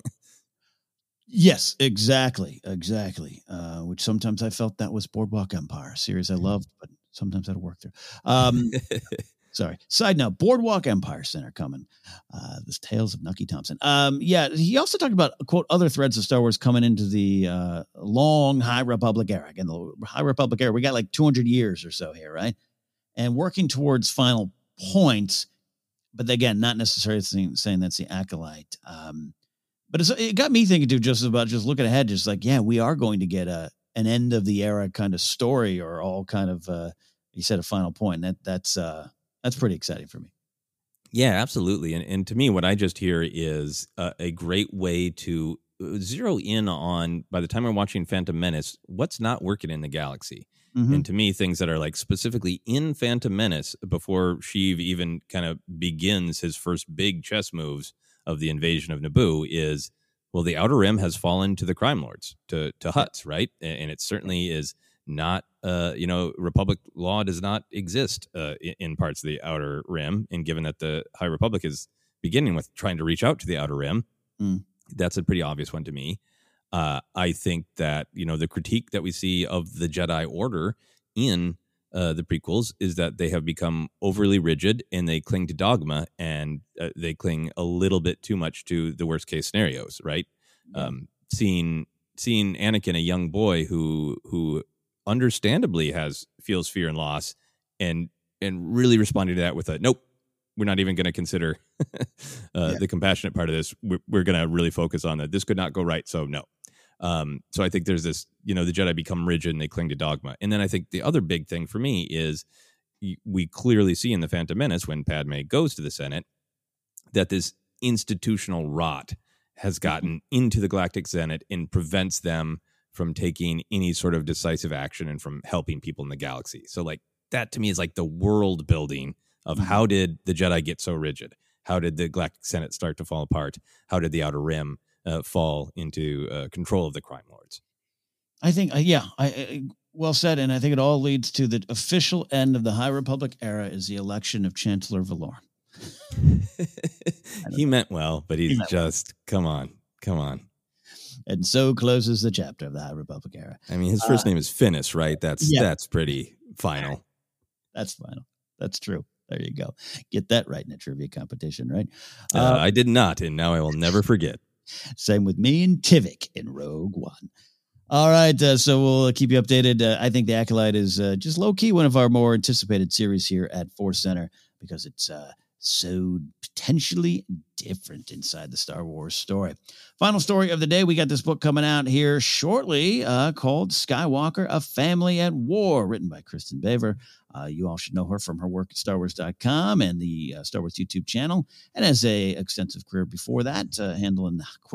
Yes, exactly. Exactly. Uh, which sometimes I felt that was Boardwalk Empire, a series I loved, but sometimes I'd work through. Um, sorry. Side note, Boardwalk Empire Center coming. Uh, this Tales of Nucky Thompson. Um, yeah, he also talked about, quote, other threads of Star Wars coming into the uh, long High Republic era. Again, the High Republic era, we got like two hundred years or so here, right? And working towards final points, but again, not necessarily saying, saying that's the Acolyte. Um, but it's, it got me thinking too, just about just looking ahead, just like, yeah, we are going to get a an end of the era kind of story, or all kind of, uh, you said a final point. And that that's uh, that's pretty exciting for me. Yeah, absolutely. And and to me, what I just hear is a, a great way to zero in on, by the time we're watching Phantom Menace, what's not working in the galaxy. Mm-hmm. And to me, things that are like specifically in Phantom Menace, before Sheev even kind of begins his first big chess moves of the invasion of Naboo, is, well, the Outer Rim has fallen to the crime lords, to to Hutts, right? And it certainly is not, uh, you know, Republic law does not exist uh, in, in parts of the Outer Rim. And given that the High Republic is beginning with trying to reach out to the Outer Rim, mm. that's a pretty obvious one to me. Uh, I think that, you know, the critique that we see of the Jedi Order in uh, the prequels is that they have become overly rigid and they cling to dogma, and uh, they cling a little bit too much to the worst case scenarios, right? Yeah. Um, seeing seeing Anakin, a young boy who who understandably has feels fear and loss, and and really responding to that with a nope, we're not even going to consider uh, yeah. the compassionate part of this. We're, we're going to really focus on that. This could not go right, so no. Um, so I think there's this, you know, the Jedi become rigid and they cling to dogma. And then I think the other big thing for me is we clearly see in The Phantom Menace, when Padme goes to the Senate, that this institutional rot has gotten into the Galactic Senate and prevents them from taking any sort of decisive action and from helping people in the galaxy. So like that to me is like the world building of mm-hmm. how did the Jedi get so rigid? How did the Galactic Senate start to fall apart? How did the Outer Rim Uh, fall into uh, control of the crime lords? I think, uh, yeah, I, I well said, and I think it all leads to the official end of the High Republic era is the election of Chancellor Valorum. He meant well, but he's he just well. come on, come on. And so closes the chapter of the High Republic era. I mean, his first uh, name is Finis, right? That's yeah. that's pretty final. That's final. That's true. There you go. Get that right in a trivia competition, right? Uh, uh, I did not, and now I will never forget. Same with me and Tivik in Rogue One. All right, uh, so we'll keep you updated. Uh, I think The Acolyte is uh, just low-key one of our more anticipated series here at Force Center, because it's uh, so potentially different inside the Star Wars story. Final story of the day, we got this book coming out here shortly uh, called Skywalker, A Family at War, written by Kristen Baver. Uh, you all should know her from her work at Star Wars dot com and the uh, Star Wars YouTube channel, and as a extensive career before that, uh, handling, quote,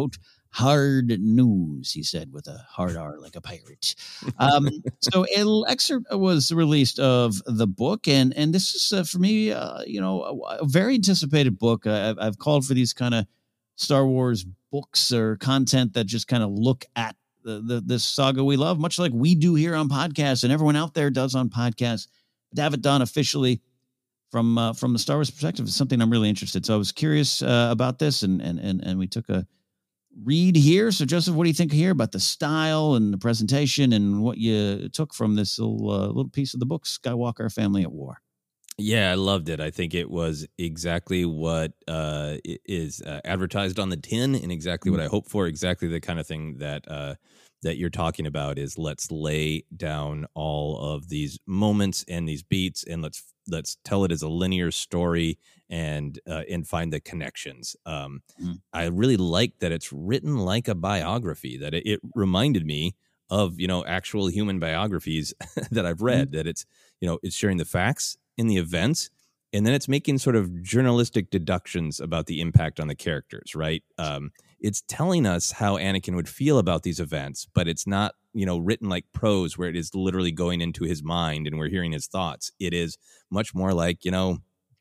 hard news, he said with a hard R like a pirate. Um, so an excerpt was released of the book, and and this is uh, for me, uh, you know, a, a very anticipated book. Uh, I've, I've called for these kind of Star Wars books or content that just kind of look at the, the this saga we love, much like we do here on podcasts and everyone out there does on podcasts. But to have it done officially from uh, from the Star Wars perspective is something I'm really interested. So I was curious uh, about this, and and and and we took a read here. So Joseph, what do you think here about the style and the presentation and what you took from this little uh, little piece of the book, Skywalker Family at War? Yeah, I loved it. I think it was exactly what uh, is uh, advertised on the tin, and exactly what I hope for. Exactly the kind of thing that uh, that you're talking about is let's lay down all of these moments and these beats, and let's let's tell it as a linear story and uh, and find the connections. Um, mm. I really like that it's written like a biography. That it, it reminded me of you know actual human biographies that I've read. Mm. That it's you know it's sharing the facts in the events, and then it's making sort of journalistic deductions about the impact on the characters, right? Um, it's telling us how Anakin would feel about these events, but it's not, you know, written like prose where it is literally going into his mind and we're hearing his thoughts. It is much more like, you know,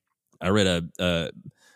I read a, a,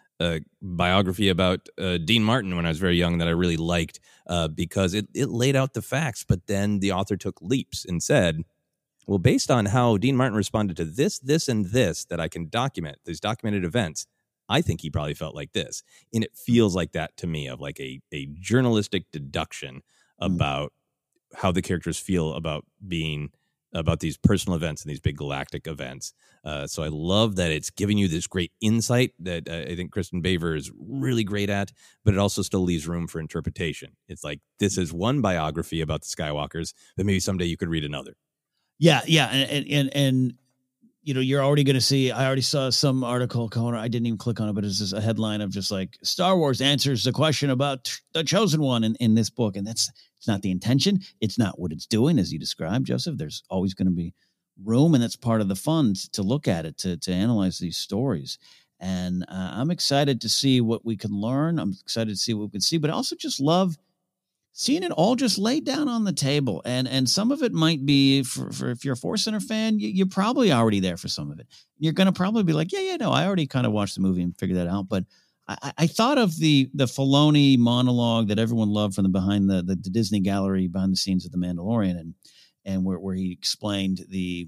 a biography about uh, Dean Martin when I was very young that I really liked uh, because it, it laid out the facts, but then the author took leaps and said, well, based on how Dean Martin responded to this, this, and this that I can document, these documented events, I think he probably felt like this. And it feels like that to me, of like a, a journalistic deduction about mm. how the characters feel about being, about these personal events and these big galactic events. Uh, so I love that it's giving you this great insight that uh, I think Kristen Baver is really great at, but it also still leaves room for interpretation. It's like, this is one biography about the Skywalkers, but maybe someday you could read another. Yeah, yeah, and and and you know, you're already going to see. I already saw some article, Conan. I didn't even click on it, but it's just a headline of just like Star Wars answers the question about the Chosen One in, in this book, and that's it's not the intention. It's not what it's doing, as you described, Joseph. There's always going to be room, and that's part of the fun to look at it, to to analyze these stories. And uh, I'm excited to see what we can learn. I'm excited to see what we can see, but I also just love seeing it all just laid down on the table. And and some of it might be, for, for if you're a Force Center fan, you, you're probably already there for some of it. You're going to probably be like, yeah, yeah, no, I already kind of watched the movie and figured that out. But I, I thought of the the Filoni monologue that everyone loved from the behind the, the, the Disney gallery, behind the scenes of The Mandalorian, and and where, where he explained the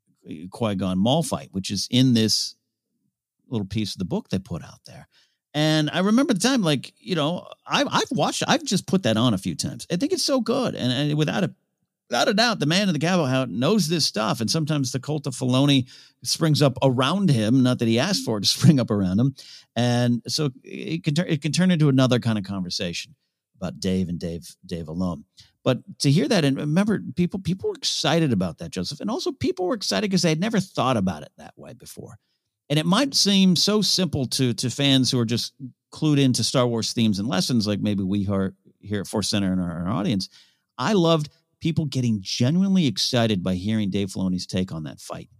Qui-Gon Maul fight, which is in this little piece of the book they put out there. And I remember the time, like, you know, I've, I've watched, I've just put that on a few times. I think it's so good. And, and without a, without a doubt, the man in the cowboy hat knows this stuff. And sometimes the cult of Filoni springs up around him. Not that he asked for it to spring up around him. And so it can, it can turn into another kind of conversation about Dave and Dave, Dave alone. But to hear that, and remember, people, people were excited about that, Joseph. And also people were excited because they had never thought about it that way before. And it might seem so simple to to fans who are just clued into Star Wars themes and lessons, like maybe we are here at Force Center in our, our audience. I loved people getting genuinely excited by hearing Dave Filoni's take on that fight.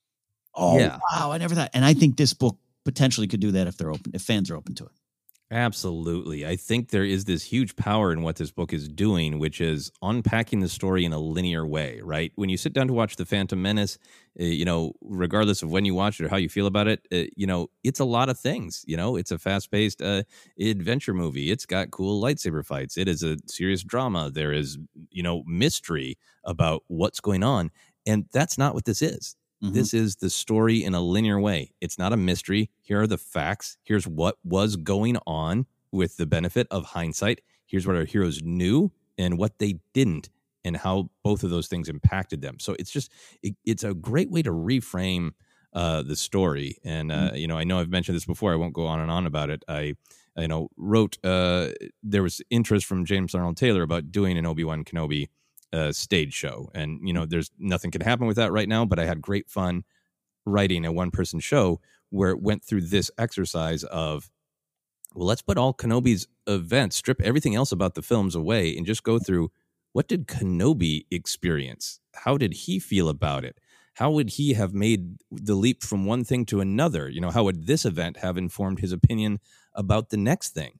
Oh, yeah. Wow, I never thought. And I think this book potentially could do that if they're open, if fans are open to it. Absolutely. I think there is this huge power in what this book is doing, which is unpacking the story in a linear way, right? When you sit down to watch The Phantom Menace, uh, you know, regardless of when you watch it or how you feel about it, uh, you know, it's a lot of things. You know, it's a fast-paced uh, adventure movie. It's got cool lightsaber fights. It is a serious drama. There is, you know, mystery about what's going on. And that's not what this is. Mm-hmm. This is the story in a linear way. It's not a mystery. Here are the facts. Here's what was going on with the benefit of hindsight. Here's what our heroes knew and what they didn't, and how both of those things impacted them. So it's just, it, it's a great way to reframe uh, the story. And, uh, mm-hmm. you know, I know I've mentioned this before. I won't go on and on about it. I, you know, wrote, uh, there was interest from James Arnold Taylor about doing an Obi-Wan Kenobi Uh, stage show, and you know there's nothing can happen with that right now, but I had great fun writing a one-person show where it went through this exercise of, well, let's put all Kenobi's events, strip everything else about the films away, and just go through, what did Kenobi experience? How did he feel about it? How would he have made the leap from one thing to another? You know, how would this event have informed his opinion about the next thing?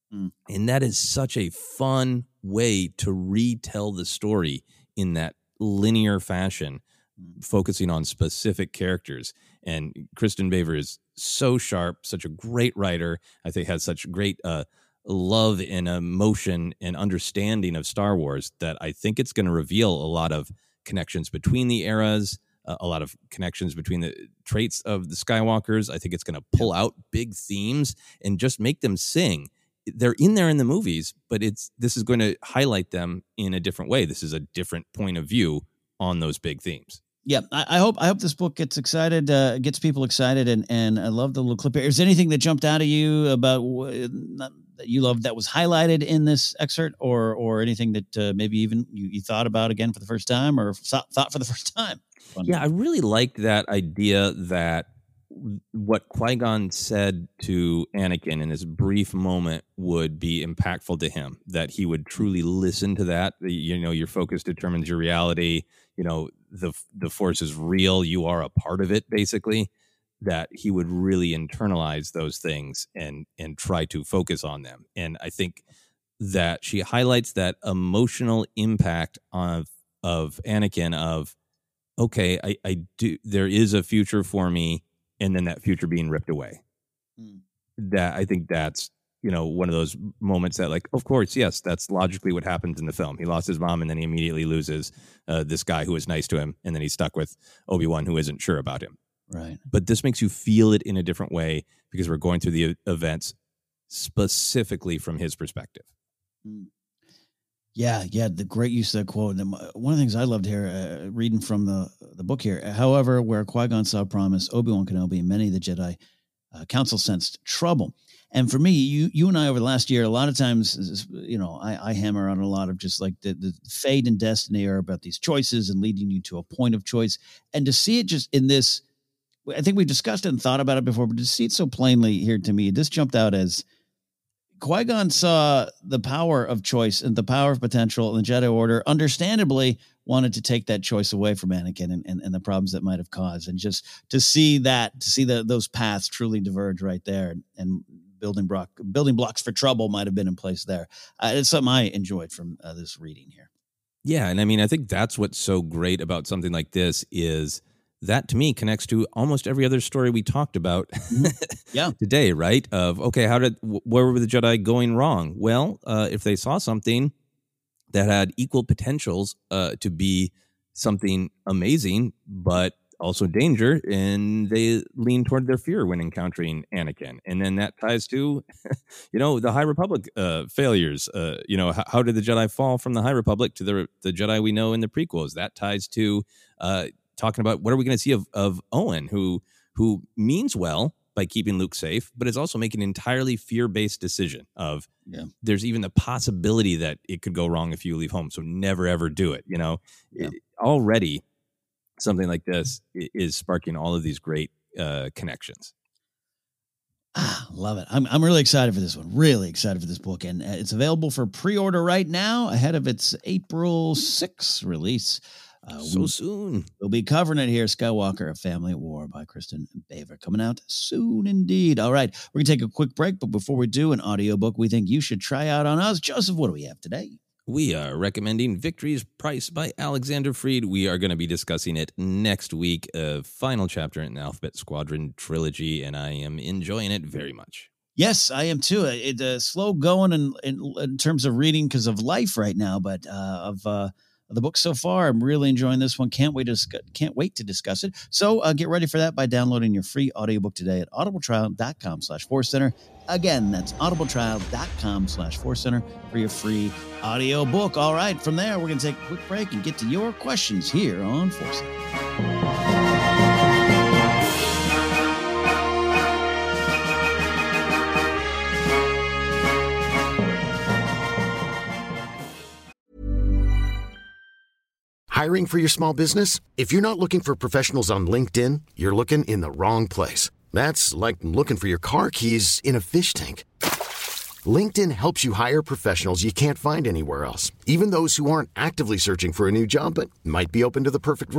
Mm. And that is such a fun way to retell the story in that linear fashion, focusing on specific characters. And Kristen Baver is so sharp, such a great writer. I think has such great uh, love and emotion and understanding of Star Wars that I think it's going to reveal a lot of connections between the eras, uh, a lot of connections between the traits of the Skywalkers. I think it's going to pull out big themes and just make them sing. They're in there in the movies, but it's this is going to highlight them in a different way. This is a different point of view on those big themes. Yeah, I, I hope I hope this book gets excited, uh, gets people excited, and and I love the little clip here. Is there anything that jumped out at you about uh, that you loved that was highlighted in this excerpt, or or anything that uh, maybe even you, you thought about again for the first time, or thought, thought for the first time? Fun. Yeah, I really liked that idea that what Qui-Gon said to Anakin in this brief moment would be impactful to him, that he would truly listen to that. You know, your focus determines your reality. You know, the the Force is real. You are a part of it, basically. That he would really internalize those things and and try to focus on them. And I think that she highlights that emotional impact of of Anakin of, okay, I, I do. There is a future for me. And then that future being ripped away. Mm. That I think that's, you know, one of those moments that, like, of course, yes, that's logically what happens in the film. He lost his mom and then he immediately loses uh, this guy who was nice to him. And then he's stuck with Obi-Wan, who isn't sure about him. Right. But this makes you feel it in a different way because we're going through the events specifically from his perspective. Mm. Yeah, yeah, the great use of that quote. And one of the things I loved here, uh, reading from the the book here, however, where Qui-Gon saw promise, Obi-Wan Kenobi and many of the Jedi uh, Council sensed trouble. And for me, you you and I over the last year, a lot of times, you know, I, I hammer on a lot of just like the, the fate and destiny are about these choices and leading you to a point of choice. And to see it just in this, I think we've discussed it and thought about it before, but to see it so plainly here to me, this jumped out as Qui-Gon saw the power of choice and the power of potential, and the Jedi Order understandably wanted to take that choice away from Anakin and, and, and the problems that might have caused. And just to see that, to see the, those paths truly diverge right there, and, and building, block, building blocks for trouble might have been in place there. Uh, it's something I enjoyed from uh, this reading here. Yeah, and I mean, I think that's what's so great about something like this is that to me connects to almost every other story we talked about yeah. today, right? Of, okay, how did, where were the Jedi going wrong? Well, uh, if they saw something that had equal potentials uh, to be something amazing, but also danger, and they lean toward their fear when encountering Anakin. And then that ties to, you know, the High Republic uh, failures. Uh, you know, how, how did the Jedi fall from the High Republic to the, the Jedi we know in the prequels? That ties to, uh, talking about what are we going to see of, of Owen, who who means well by keeping Luke safe, but is also making an entirely fear-based decision of yeah. there's even the possibility that it could go wrong if you leave home, so never, ever do it. You know, yeah. it, already something like this is sparking all of these great uh, connections. Ah, love it. I'm I'm really excited for this one. Really excited for this book. And it's available for pre-order right now ahead of its April sixth release. Uh, so we, soon. We'll be covering it here. Skywalker, A Family at War by Kristen Baver. Coming out soon indeed. All right. We're going to take a quick break, but before we do, an audiobook we think you should try out on us. Joseph, what do we have today? We are recommending Victory's Price by Alexander Freed. We are going to be discussing it next week. A final chapter in the Alphabet Squadron trilogy, and I am enjoying it very much. Yes, I am too. It's uh, slow going in, in, in terms of reading because of life right now, but uh, of uh, the book so far, I'm really enjoying this one. Can't wait to discuss, can't wait to discuss it. So uh, get ready for that by downloading your free audiobook today at audibletrial.com slash force center. Again, that's audibletrial.com slash force center for your free audiobook. All right, from there, we're going to take a quick break and get to your questions here on Force Center. Hiring for your small business? If you're not looking for professionals on LinkedIn, you're looking in the wrong place. That's like looking for your car keys in a fish tank. LinkedIn helps you hire professionals you can't find anywhere else, even those who aren't actively searching for a new job but might be open to the perfect role.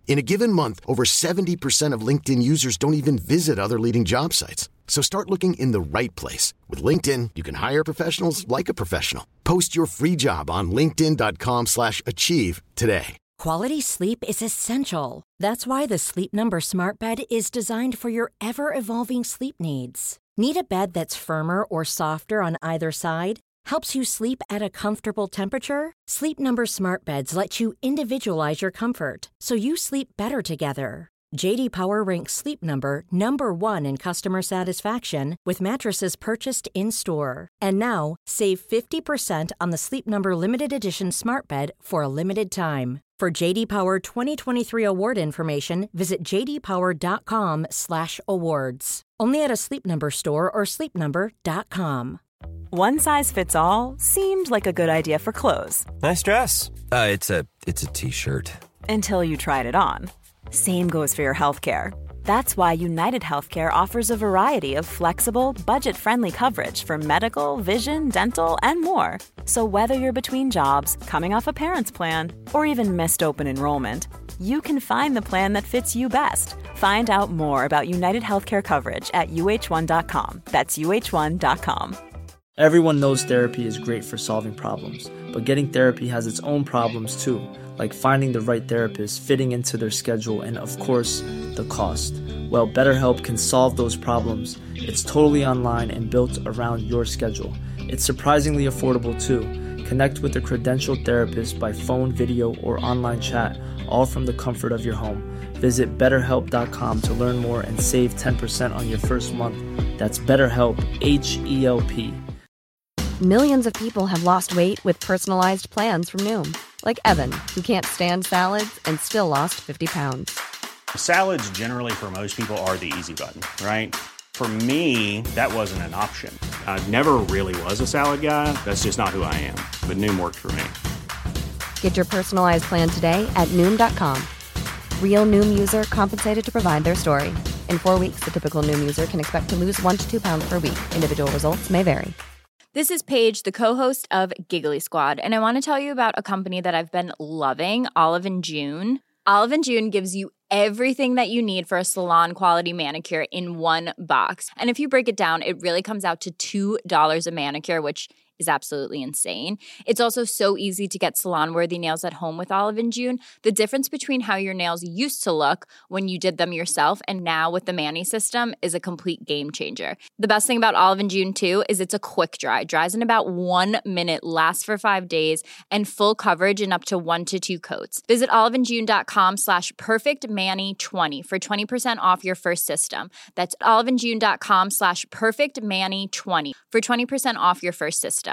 In a given month, over seventy percent of LinkedIn users don't even visit other leading job sites. So start looking in the right place. With LinkedIn, you can hire professionals like a professional. Post your free job on linkedin.com slash achieve today. Quality sleep is essential. That's why the Sleep Number Smart Bed is designed for your ever-evolving sleep needs. Need a bed that's firmer or softer on either side? Helps you sleep at a comfortable temperature? Sleep Number Smart Beds let you individualize your comfort, so you sleep better together. J D Power ranks Sleep Number number one in customer satisfaction with mattresses purchased in-store. And now, save fifty percent on the Sleep Number Limited Edition Smart Bed for a limited time. For J D Power twenty twenty-three award information, visit jdpower.com slash awards. Only at a Sleep Number store or sleep number dot com. One size fits all seemed like a good idea for clothes. Nice dress. Uh, it's a it's a t-shirt. Until you tried it on. Same goes for your healthcare. That's why United Healthcare offers a variety of flexible, budget-friendly coverage for medical, vision, dental, and more. So whether you're between jobs, coming off a parent's plan, or even missed open enrollment, you can find the plan that fits you best. Find out more about United Healthcare coverage at U H one dot com. That's U H one dot com. Everyone knows therapy is great for solving problems, but getting therapy has its own problems too, like finding the right therapist, fitting into their schedule, and of course, the cost. Well, BetterHelp can solve those problems. It's totally online and built around your schedule. It's surprisingly affordable too. Connect with a credentialed therapist by phone, video, or online chat, all from the comfort of your home. Visit better help dot com to learn more and save ten percent on your first month. That's BetterHelp, H E L P. Millions of people have lost weight with personalized plans from Noom. Like Evan, who can't stand salads and still lost fifty pounds. Salads generally for most people are the easy button, right? For me, that wasn't an option. I never really was a salad guy. That's just not who I am. But Noom worked for me. Get your personalized plan today at Noom dot com. Real Noom user compensated to provide their story. In four weeks, the typical Noom user can expect to lose one to two pounds per week. Individual results may vary. This is Paige, the co-host of Giggly Squad, and I want to tell you about a company that I've been loving, Olive and June. Olive and June gives you everything that you need for a salon-quality manicure in one box. And if you break it down, it really comes out to two dollars a manicure, which is absolutely insane. It's also so easy to get salon-worthy nails at home with Olive and June. The difference between how your nails used to look when you did them yourself and now with the Mani system is a complete game changer. The best thing about Olive and June, too, is it's a quick dry. Dries in about one minute, lasts for five days, and full coverage in up to one to two coats. Visit oliveandjune.com slash perfectmani20 for twenty percent off your first system. That's oliveandjune.com slash perfectmani20 for twenty percent off your first system.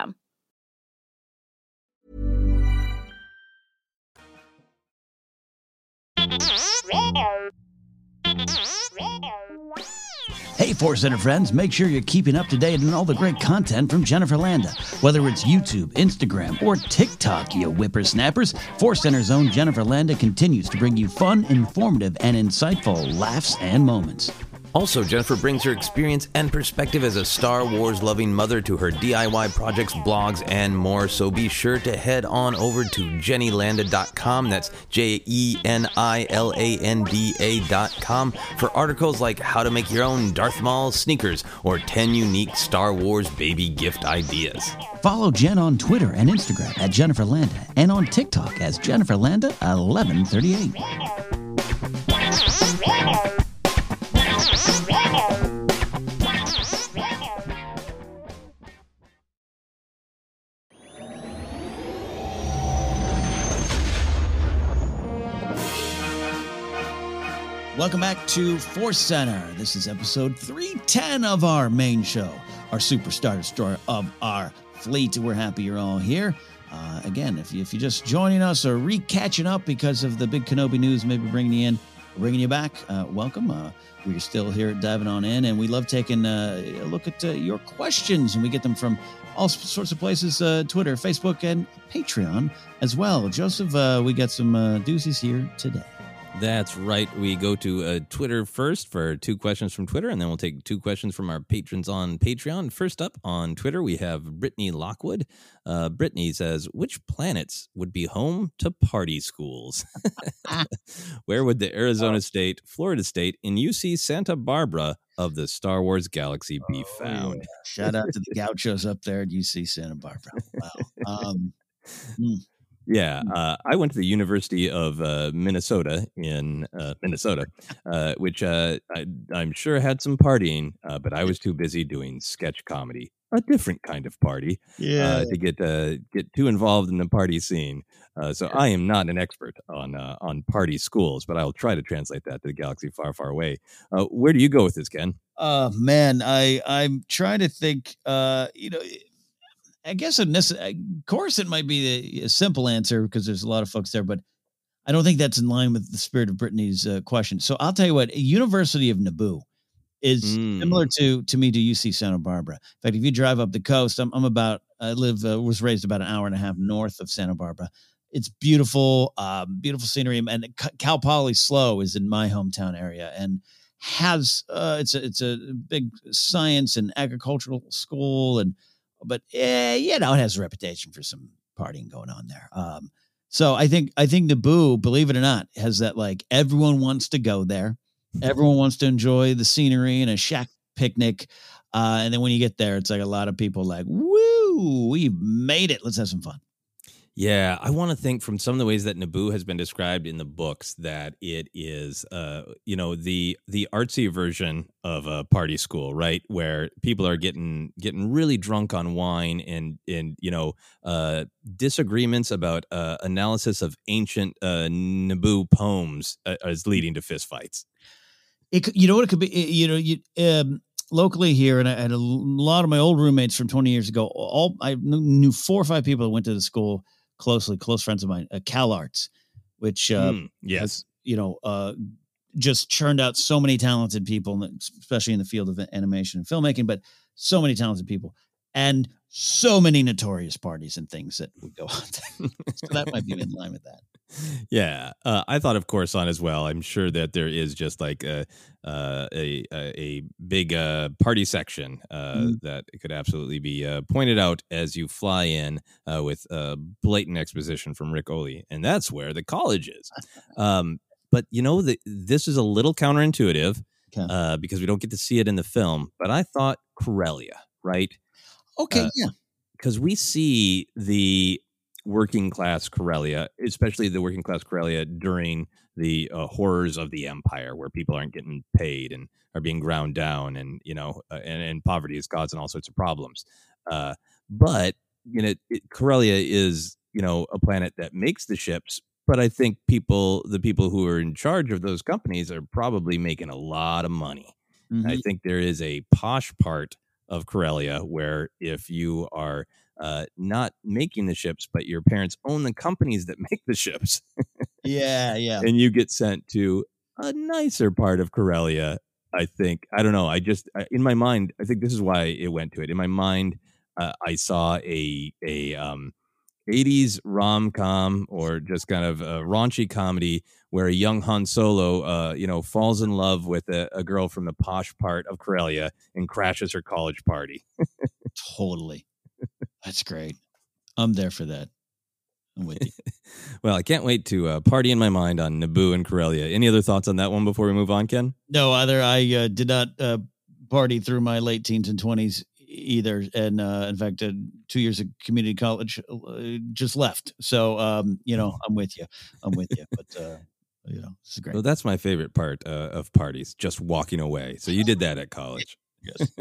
Hey, Force Center friends, make sure you're keeping up to date on all the great content from Jennifer Landa. Whether it's YouTube, Instagram, or TikTok, you whippersnappers, Force Center's own Jennifer Landa continues to bring you fun, informative, and insightful laughs and moments. Also, Jennifer brings her experience and perspective as a Star Wars-loving mother to her D I Y projects, blogs, and more. So be sure to head on over to jenny landa dot com. That's J E N I L A N D A dot com for articles like how to make your own Darth Maul sneakers or ten unique Star Wars baby gift ideas. Follow Jen on Twitter and Instagram at Jennifer Landa and on TikTok as Jennifer Landa eleven thirty-eight. Welcome back to Force Center. This is episode three ten of our main show, our superstar destroyer of our fleet. We're happy you're all here. Uh, again, if, you, if you're just joining us or re-catching up because of the big Kenobi news, maybe bringing you in, bringing you back, uh, welcome. Uh, we're still here diving on in, and we love taking uh, a look at uh, your questions, and we get them from all sorts of places, uh, Twitter, Facebook, and Patreon as well. Joseph, uh, we got some uh, doozies here today. That's right. We go to uh, Twitter first for two questions from Twitter, and then we'll take two questions from our patrons on Patreon. First up on Twitter, we have Brittany Lockwood. Uh, Brittany says, which planets would be home to party schools? where would the Arizona State, Florida State, and U C Santa Barbara of the Star Wars galaxy be Oh, found? yeah. Shout out to the Gauchos up there at U C Santa Barbara. Wow. Um, hmm. Yeah, uh, I went to the University of uh, Minnesota in uh, Minnesota, uh, which uh, I, I'm sure had some partying, uh, but I was too busy doing sketch comedy, a different kind of party, Yeah. uh, to get uh, get too involved in the party scene. Uh, so I am not an expert on uh, on party schools, but I'll try to translate that to the galaxy far, far away. Uh, where do you go with this, Ken? Uh, man, I I'm trying to think. Uh, you know. I guess a necess- of course it might be a, a simple answer because there's a lot of folks there, but I don't think that's in line with the spirit of Brittany's uh, question. So I'll tell you what, University of Naboo is Mm. similar to to me to U C Santa Barbara. In fact, if you drive up the coast, I'm, I'm about I live uh, was raised about an hour and a half north of Santa Barbara. It's beautiful, um, beautiful scenery, and Cal Poly SLO is in my hometown area and has uh, it's a it's a big science and agricultural school and. But eh, you know, it has a reputation for some partying going on there. Um, so I think I think Naboo, believe it or not, has that like everyone wants to go there, everyone wants to enjoy the scenery and a shack picnic, uh, and then when you get there, it's like a lot of people like, "Woo, we've made it! Let's have some fun." Yeah, I want to think from some of the ways that Naboo has been described in the books that it is, uh, you know, the the artsy version of a party school, right? Where people are getting getting really drunk on wine and and you know uh, disagreements about uh, analysis of ancient uh, Naboo poems uh, is leading to fistfights. It could- you know what it could be. You know, you um, locally here, and I had a lot of my old roommates from twenty years ago. All I knew four or five people that went to the school. Closely, close friends of mine, uh, Cal Arts, which uh, Mm, yes. has, you know, uh, just churned out so many talented people, especially in the field of animation and filmmaking, but so many talented people and so many notorious parties and things that would go on. So that might be in line with that. Yeah, uh, I thought of Coruscant as well. I'm sure that there is just like a uh, a, a a big uh, party section uh, Mm. that could absolutely be uh, pointed out as you fly in uh, with uh, blatant exposition from Rick Oley, and that's where the college is. Um, but you know, the, this is a little counterintuitive Okay. uh, because we don't get to see it in the film. But I thought Corellia, right? Okay, Uh, yeah. Because we see the working class Corellia, especially the working class Corellia during the uh, horrors of the empire, where people aren't getting paid and are being ground down, and you know, uh, and, and poverty is causing all sorts of problems. Uh, but you know, it, Corellia is you know a planet that makes the ships. But I think people, the people who are in charge of those companies, are probably making a lot of money. Mhm. I think there is a posh part of Corellia where if you are uh, not making the ships, but your parents own the companies that make the ships, Yeah, yeah. and you get sent to a nicer part of Corellia, I think. I don't know. I just, I- in my mind, I think this is why it went to it. In my mind, uh, I saw a, a, um, eighties rom-com or just kind of a raunchy comedy where a young Han Solo, uh, you know, falls in love with a, a girl from the posh part of Corellia and crashes her college party. Totally. That's great. I'm there for that. I'm with you. Well, I can't wait to uh, party in my mind on Naboo and Corellia. Any other thoughts on that one before we move on, Ken? No, either I uh, did not uh, party through my late teens and twenties either. And uh, in fact, uh, two years of community college uh, just left. So, um, you know, I'm with you. I'm with you. But, uh, you know, this is great. Well, that's my favorite part uh, of parties, just walking away. So you did that at college. Yes.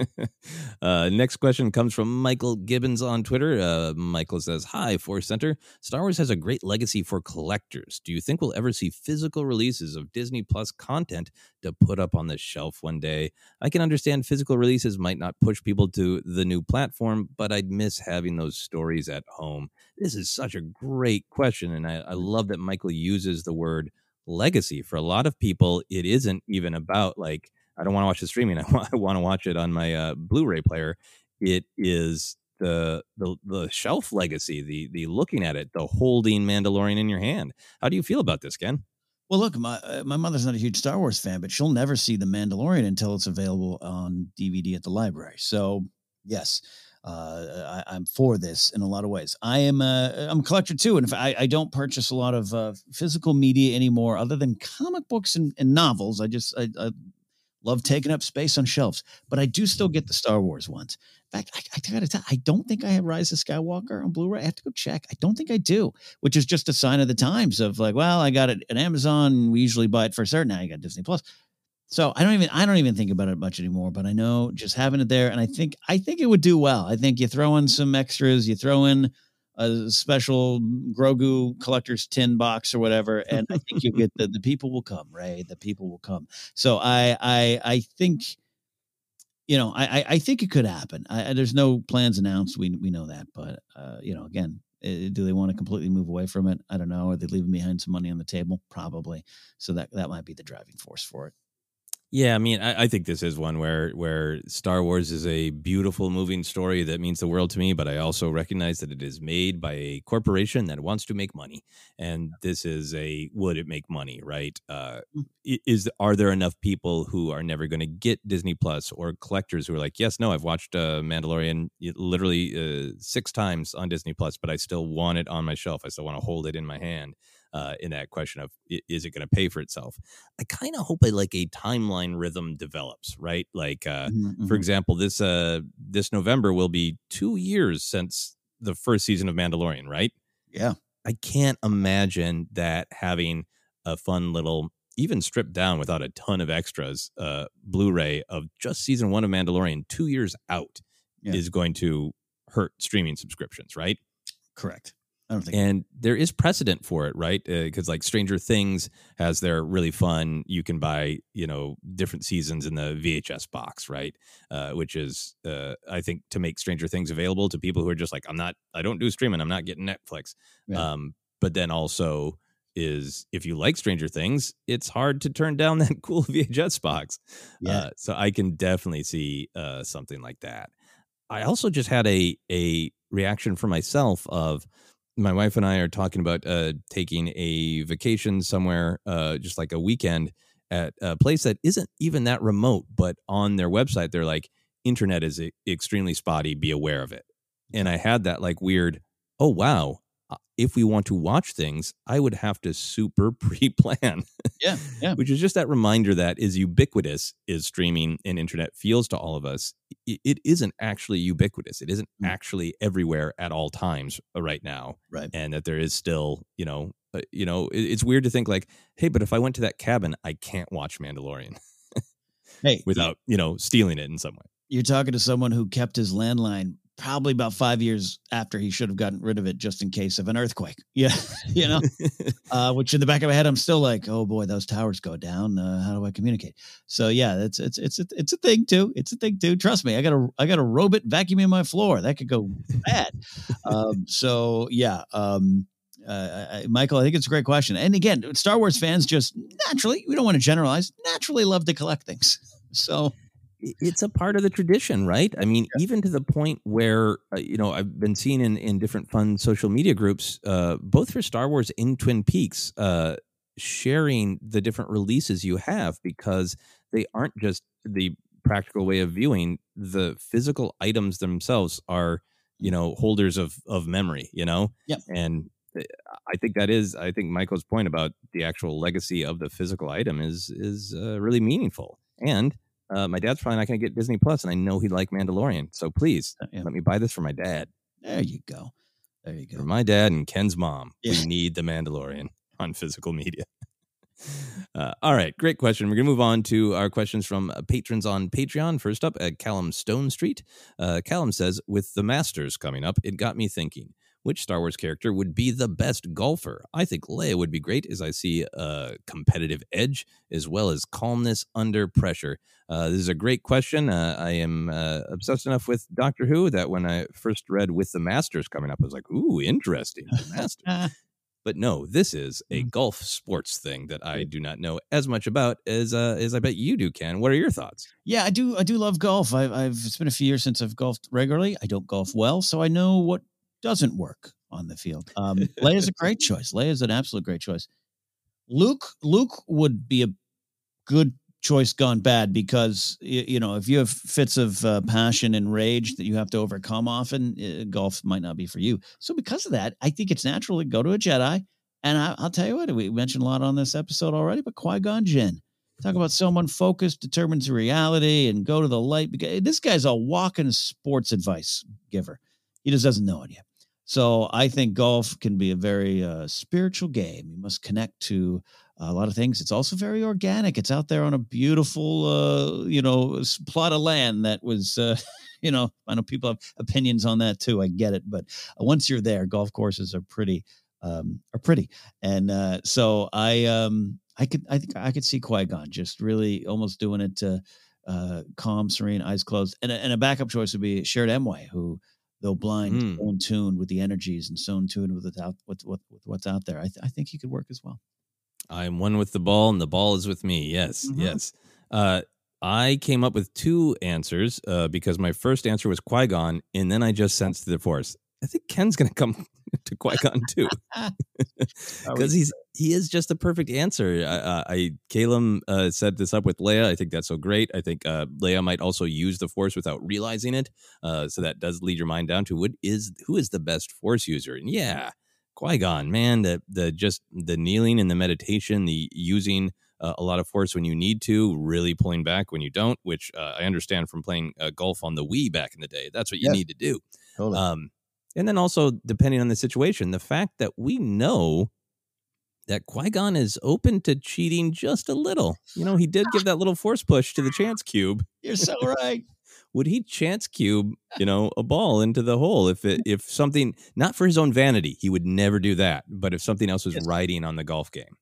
uh, next question comes from Michael Gibbons on Twitter. Uh, Michael says, "Hi, Force Center. Star Wars has a great legacy for collectors. Do you think we'll ever see physical releases of Disney Plus content to put up on the shelf one day? I can understand physical releases might not push people to the new platform, but I'd miss having those stories at home." This is such a great question, and I, I love that Michael uses the word legacy. For a lot of people, it isn't even about like, I don't want to watch the streaming. I want, I want to watch it on my uh, Blu-ray player. It is the, the the shelf legacy, the the looking at it, the holding Mandalorian in your hand. How do you feel about this, Ken? Well, look, my uh, my mother's not a huge Star Wars fan, but she'll never see The Mandalorian until it's available on D V D at the library. So, yes, Uh, I, I'm for this in a lot of ways. I am a, I'm a collector too. And if I, I don't purchase a lot of uh, physical media anymore, other than comic books and, and novels. I just, I, I love taking up space on shelves, but I do still get the Star Wars ones. In fact, I, I gotta tell, I don't think I have Rise of Skywalker on Blu-ray. I have to go check. I don't think I do, which is just a sign of the times of like, well, I got it at Amazon. We usually buy it for certain. Now I got Disney Plus. So I don't even I don't even think about it much anymore, but I know just having it there, and I think I think it would do well. I think you throw in some extras, you throw in a special Grogu collector's tin box or whatever, and I think you get the the people will come, Ray. The people will come. So I I I think, you know, I I think it could happen. I, there's no plans announced. We we know that, but uh, you know, again, do they want to completely move away from it? I don't know. Are they leaving behind some money on the table? Probably. So that that might be the driving force for it. Yeah, I mean, I, I think this is one where where Star Wars is a beautiful, moving story that means the world to me, but I also recognize that it is made by a corporation that wants to make money, and this is a would it make money, right? Uh, is are there enough people who are never going to get Disney Plus, or collectors who are like, yes, no, I've watched uh, Mandalorian literally uh, six times on Disney Plus, but I still want it on my shelf. I still want to hold it in my hand. Uh, in that question of, is it going to pay for itself? I kind of hope a, like a timeline rhythm develops, right? Like, uh, mm-hmm. for example, this uh, this November will be two years since the first season of Mandalorian, right? Yeah. I can't imagine that having a fun little, even stripped down without a ton of extras, uh, Blu-ray of just season one of Mandalorian two years out yeah. is going to hurt streaming subscriptions, right? Correct. I don't think and there is precedent for it, right? Because uh, like Stranger Things has their really fun, you can buy, you know, different seasons in the V H S box, right? Uh, which is, uh, I think, to make Stranger Things available to people who are just like, I'm not, I don't do streaming, I'm not getting Netflix. Yeah. Um, but then also is, if you like Stranger Things, it's hard to turn down that cool V H S box. Yeah. Uh, so I can definitely see uh, something like that. I also just had a a reaction for myself of, my wife and I are talking about uh, taking a vacation somewhere, uh, just like a weekend at a place that isn't even that remote, but on their website, they're like, internet is e- extremely spotty, be aware of it. And I had that like weird, oh, wow, if we want to watch things, I would have to super pre-plan. Yeah, yeah. Which is just that reminder that is ubiquitous is streaming and internet feels to all of us. It, it isn't actually ubiquitous. It isn't mm. actually everywhere at all times right now. Right. And that there is still, you know, uh, you know, it, it's weird to think like, hey, but if I went to that cabin, I can't watch Mandalorian. Hey, without, you know, stealing it in some way. You're talking to someone who kept his landline probably about five years after he should have gotten rid of it just in case of an earthquake. Yeah. You know, uh, which in the back of my head, I'm still like, oh boy, those towers go down. Uh, how do I communicate? So yeah, it's, it's, it's, a, it's a thing too. It's a thing too. Trust me. I got a, I got a robot vacuuming my floor. That could go bad. um, so yeah. Um, uh, I, Michael, I think it's a great question. And again, Star Wars fans just naturally, we don't want to generalize, naturally love to collect things. So it's a part of the tradition, right? I mean, yeah. even to the point where, uh, you know, I've been seeing in, in different fun social media groups, uh, both for Star Wars and Twin Peaks, uh, sharing the different releases you have, because they aren't just the practical way of viewing. The physical items themselves are, you know, holders of, of memory, you know? Yeah. And I think that is, I think Michael's point about the actual legacy of the physical item is, is uh, really meaningful. And Uh, my dad's probably not going to get Disney Plus, and I know he'd like Mandalorian. So please yeah. let me buy this for my dad. There you go. There you go. For my dad and Ken's mom, yeah. we need the Mandalorian on physical media. uh, all right, great question. We're going to move on to our questions from uh, patrons on Patreon. First up, at Callum Stone Street. Uh, Callum says, with the Masters coming up, it got me thinking. Which Star Wars character would be the best golfer? I think Leia would be great, as I see a competitive edge as well as calmness under pressure. Uh, this is a great question. Uh, I am uh, obsessed enough with Doctor Who that when I first read With the Masters coming up, I was like, ooh, interesting. The Masters. But no, this is a golf sports thing that I do not know as much about as uh, as I bet you do, Ken. What are your thoughts? Yeah, I do. I do love golf. I've, I've it's been a few years since I've golfed regularly. I don't golf well, so I know what doesn't work on the field. Um, Leia's a great choice. Leia's an absolute great choice. Luke, Luke would be a good choice gone bad because, you, you know, if you have fits of uh, passion and rage that you have to overcome often, uh, golf might not be for you. So because of that, I think it's natural to go to a Jedi. And I, I'll tell you what, we mentioned a lot on this episode already, but Qui-Gon Jinn. Talk about someone focused, determined to reality, and go to the light. This guy's a walking sports advice giver. He just doesn't know it yet. So I think golf can be a very uh, spiritual game. You must connect to a lot of things. It's also very organic. It's out there on a beautiful, uh, you know, plot of land that was, uh, you know, I know people have opinions on that too. I get it. But once you're there, golf courses are pretty, um, are pretty. And uh, so I, um, I could, I think I could see Qui-Gon just really almost doing it to uh, calm, serene, eyes closed. And a, and a backup choice would be Sherrod Emwe, who, though blind, mm. so in tune with the energies and so in tune with, without, with, with, with what's out there. I, th- I think he could work as well. I'm one with the ball, and the ball is with me. Yes, mm-hmm. yes. Uh, I came up with two answers uh, because my first answer was Qui-Gon, and then I just sensed the Force. I think Ken's going to come to Qui-Gon too, because he's he is just the perfect answer. I, I Caleb uh, set this up with Leia. I think that's so great. I think uh, Leia might also use the Force without realizing it. Uh, so that does lead your mind down to what is who is the best Force user? And yeah, Qui-Gon, man, the the just the kneeling and the meditation, the using uh, a lot of Force when you need to, really pulling back when you don't, which uh, I understand from playing uh, golf on the Wii back in the day. That's what you yeah. need to do. Totally. Um, and then also, depending on the situation, the fact that we know that Qui-Gon is open to cheating just a little. You know, he did give that little Force push to the chance cube. You're so right. Would he chance cube, you know, a ball into the hole if it, if something, not for his own vanity, he would never do that. But if something else was yes. riding on the golf game.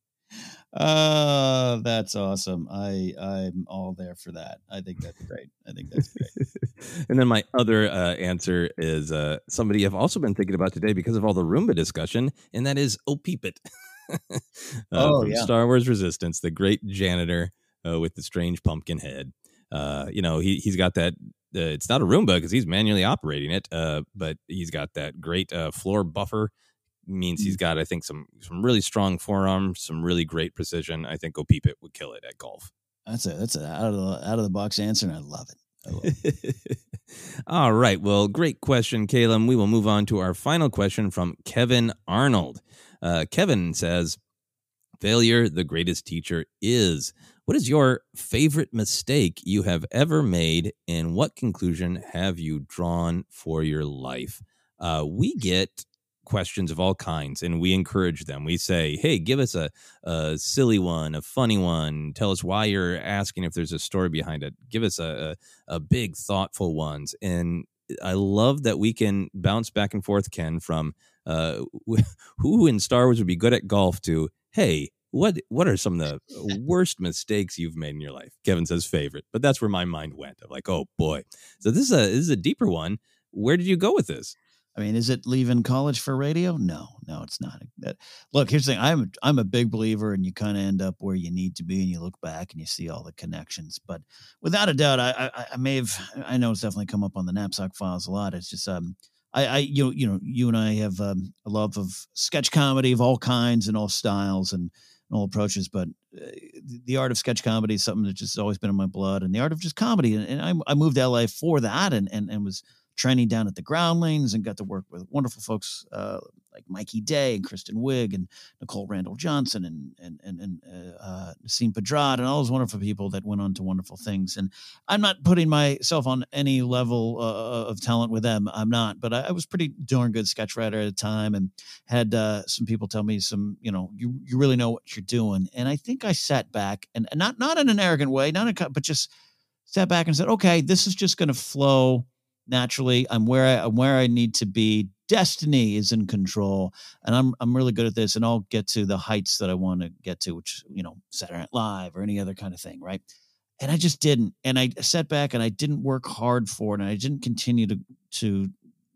Uh, that's awesome. I, I'm all there for that. I think that's great. I think that's great. And then my other uh, answer is uh, somebody I've also been thinking about today because of all the Roomba discussion, and that is Opeepit. uh, oh, from yeah. Star Wars Resistance, the great janitor uh, with the strange pumpkin head. Uh, you know, he, he's got that, uh, it's not a Roomba because he's manually operating it, uh, but he's got that great uh, floor buffer. Means he's got, I think, some some really strong forearms, some really great precision. I think Opeepit would kill it at golf. That's a that's an out of the out of the box answer, and I love it. I love it. All right, well, great question, Caleb. We will move on to our final question from Kevin Arnold. Uh, Kevin says, "Failure, the greatest teacher, is. What is your favorite mistake you have ever made, and what conclusion have you drawn for your life?" Uh, we get questions of all kinds, and we encourage them. We say, hey, give us a, a silly one, a funny one. Tell us why you're asking, if there's a story behind it. Give us a, a, a big, thoughtful ones. And I love that we can bounce back and forth, Ken, from uh, who in Star Wars would be good at golf to, hey, what what are some of the worst mistakes you've made in your life? Kevin says favorite, but that's where my mind went. I'm like, oh, boy. So this is a this is a deeper one. Where did you go with this? I mean, is it leaving college for radio? No, no, it's not. That, look, here's the thing. I'm, I'm a big believer, and you kind of end up where you need to be, and you look back and you see all the connections. But without a doubt, I, I, I may have, I know it's definitely come up on the Knapsack Files a lot. It's just, um, I, I, you know, you know, you and I have um, a love of sketch comedy of all kinds and all styles and, and all approaches. But uh, the art of sketch comedy is something that's just always been in my blood, and the art of just comedy. And, and I, I moved to L A for that, and and and was training down at the Groundlings and got to work with wonderful folks uh, like Mikey Day and Kristen Wiig and Nicole Randall Johnson and and and, and uh, uh, Nassim Pedrad and all those wonderful people that went on to wonderful things. And I'm not putting myself on any level uh, of talent with them. I'm not, but I, I was pretty darn good sketch writer at the time, and had uh, some people tell me some, you know, you you really know what you're doing. And I think I sat back and, and not not in an arrogant way, not a, but just sat back and said, okay, this is just going to flow naturally. I'm where I, I'm where I need to be. Destiny is in control, and I'm I'm really good at this. And I'll get to the heights that I want to get to, which, you know, Saturday Night Live or any other kind of thing, right? And I just didn't. And I sat back and I didn't work hard for it, and I didn't continue to to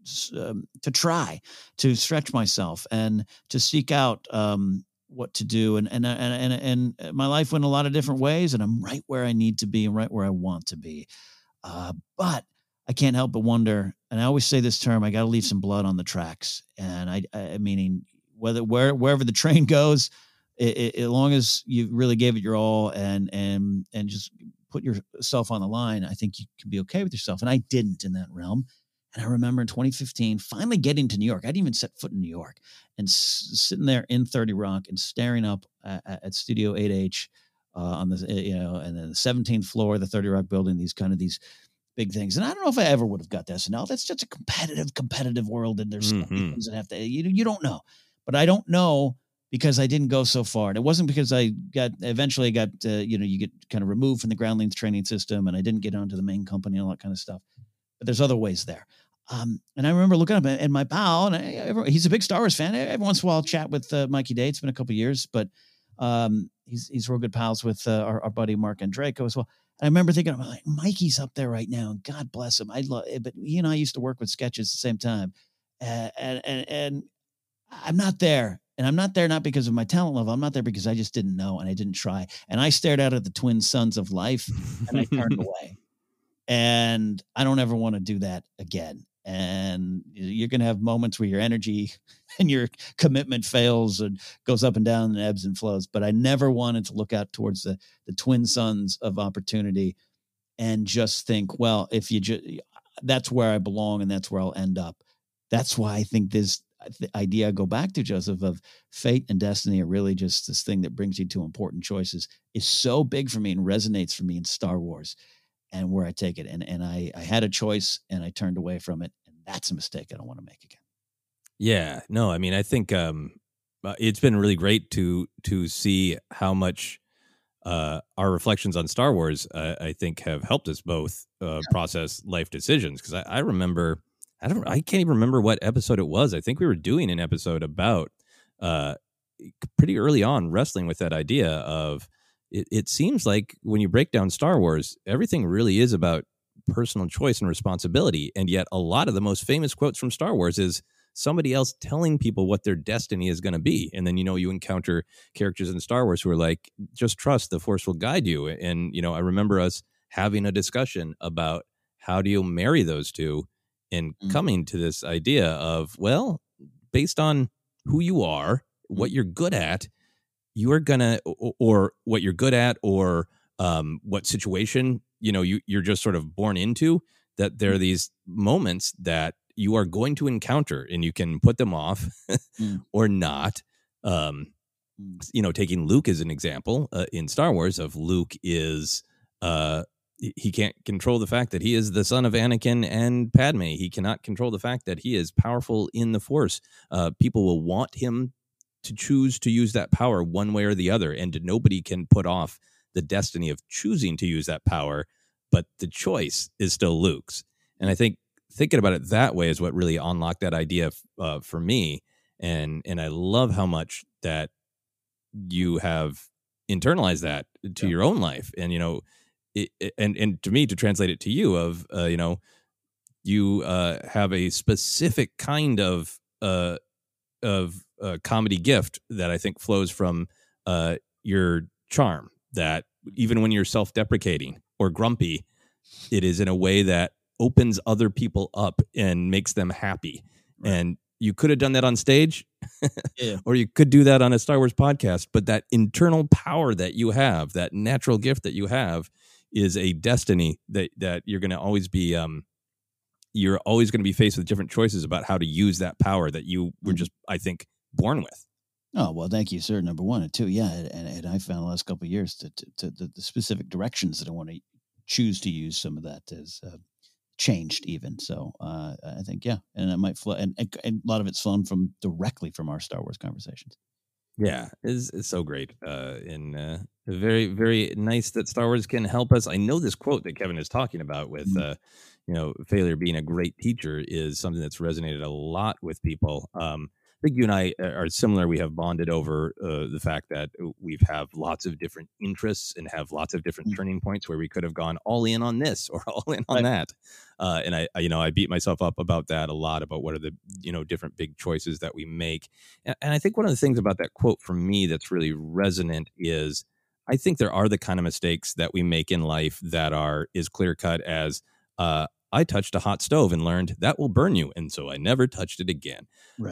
um, to try to stretch myself and to seek out um, what to do. And and and and and my life went a lot of different ways, and I'm right where I need to be and right where I want to be. Uh, but I can't help but wonder, and I always say this term, I got to leave some blood on the tracks. And I, I meaning whether, where, wherever the train goes, it, it, as long as you really gave it your all and and and just put yourself on the line, I think you can be okay with yourself. And I didn't in that realm. And I remember in twenty fifteen, finally getting to New York. I didn't even set foot in New York, and s- sitting there in thirty Rock and staring up at, at Studio eight H uh, on the, you know, and then the seventeenth floor of the thirty Rock building, these kind of these big things. And I don't know if I ever would have got to S N L. That's just a competitive, competitive world. And there's mm-hmm. things that have to, you, you don't know, but I don't know because I didn't go so far. And it wasn't because I got, eventually got, uh, you know, you get kind of removed from the ground length training system and I didn't get onto the main company and all that kind of stuff. But there's other ways there. Um, and I remember looking up and my pal, and I, everyone, he's a big Star Wars fan. Every once in a while I'll chat with uh, Mikey Day. It's been a couple of years, but um, he's, he's real good pals with uh, our, our buddy Mark Andreyko as well. And I remember thinking, like, Mikey's up there right now, and God bless him. I love it, but he and I used to work with sketches at the same time. Uh, and, and, and I'm not there. And I'm not there not because of my talent level. I'm not there because I just didn't know and I didn't try. And I stared out at the twin sons of life and I turned away. And I don't ever want to do that again. And you're going to have moments where your energy and your commitment fails and goes up and down and ebbs and flows. But I never wanted to look out towards the, the twin sons of opportunity and just think, well, if you just, that's where I belong and that's where I'll end up. That's why I think this the idea I go back to, Joseph, of fate and destiny are really just this thing that brings you to important choices is so big for me and resonates for me in Star Wars and where I take it. And, and I, I had a choice and I turned away from it. And that's a mistake I don't want to make again. Yeah, no, I mean, I think um, it's been really great to, to see how much uh, our reflections on Star Wars, uh, I think have helped us both uh, process life decisions. Cause I, I remember, I don't. I can't even remember what episode it was. I think we were doing an episode about uh, pretty early on wrestling with that idea of it, it seems like when you break down Star Wars, everything really is about personal choice and responsibility. And yet a lot of the most famous quotes from Star Wars is somebody else telling people what their destiny is going to be. And then, you know, you encounter characters in Star Wars who are like, just trust the Force will guide you. And, you know, I remember us having a discussion about how do you marry those two? And coming to this idea of, well, based on who you are, what you're good at, you are gonna, or, or what you're good at, or um, what situation, you know, you, you're just sort of born into, that there are these moments that you are going to encounter and you can put them off mm. or not. Um, mm. You know, taking Luke as an example uh, in Star Wars of Luke is, uh, he can't control the fact that he is the son of Anakin and Padme. He cannot control the fact that he is powerful in the Force. Uh, people will want him to choose to use that power one way or the other, and nobody can put off the destiny of choosing to use that power, but the choice is still Luke's. And I think thinking about it that way is what really unlocked that idea uh, for me. And, and I love how much that you have internalized that to yeah. your own life. And, you know, It, it, and and to me, to translate it to you, of uh, you know, you uh, have a specific kind of uh, of uh, comedy gift that I think flows from uh, your charm. That even when you're self-deprecating or grumpy, it is in a way that opens other people up and makes them happy. Right. And you could have done that on stage, yeah. or you could do that on a Star Wars podcast. But that internal power that you have, that natural gift that you have, is a destiny that, that you're going to always be, um, you're always going to be faced with different choices about how to use that power that you were just, I think, born with. Oh, well, thank you, sir. Number one. And two, yeah. And, and I found the last couple of years to, to, to the, the specific directions that I want to choose to use some of that has uh, changed even. So uh, I think, yeah. And it might flow. And, and a lot of it's flown from directly from our Star Wars conversations. Yeah, it's, it's so great. Uh, and uh, very, very nice that Star Wars can help us. I know this quote that Kevin is talking about with, mm-hmm. uh, you know, failure being a great teacher is something that's resonated a lot with people. Um, I think you and I are similar. We have bonded over uh, the fact that we have lots of different interests and have lots of different mm-hmm. turning points where we could have gone all in on this or all in on right. that. Uh, and I, I, you know, I beat myself up about that a lot, about what are the, you know, different big choices that we make. And, and I think one of the things about that quote for me that's really resonant is I think there are the kind of mistakes that we make in life that are as clear cut as uh, I touched a hot stove and learned that will burn you. And so I never touched it again. Right. Uh,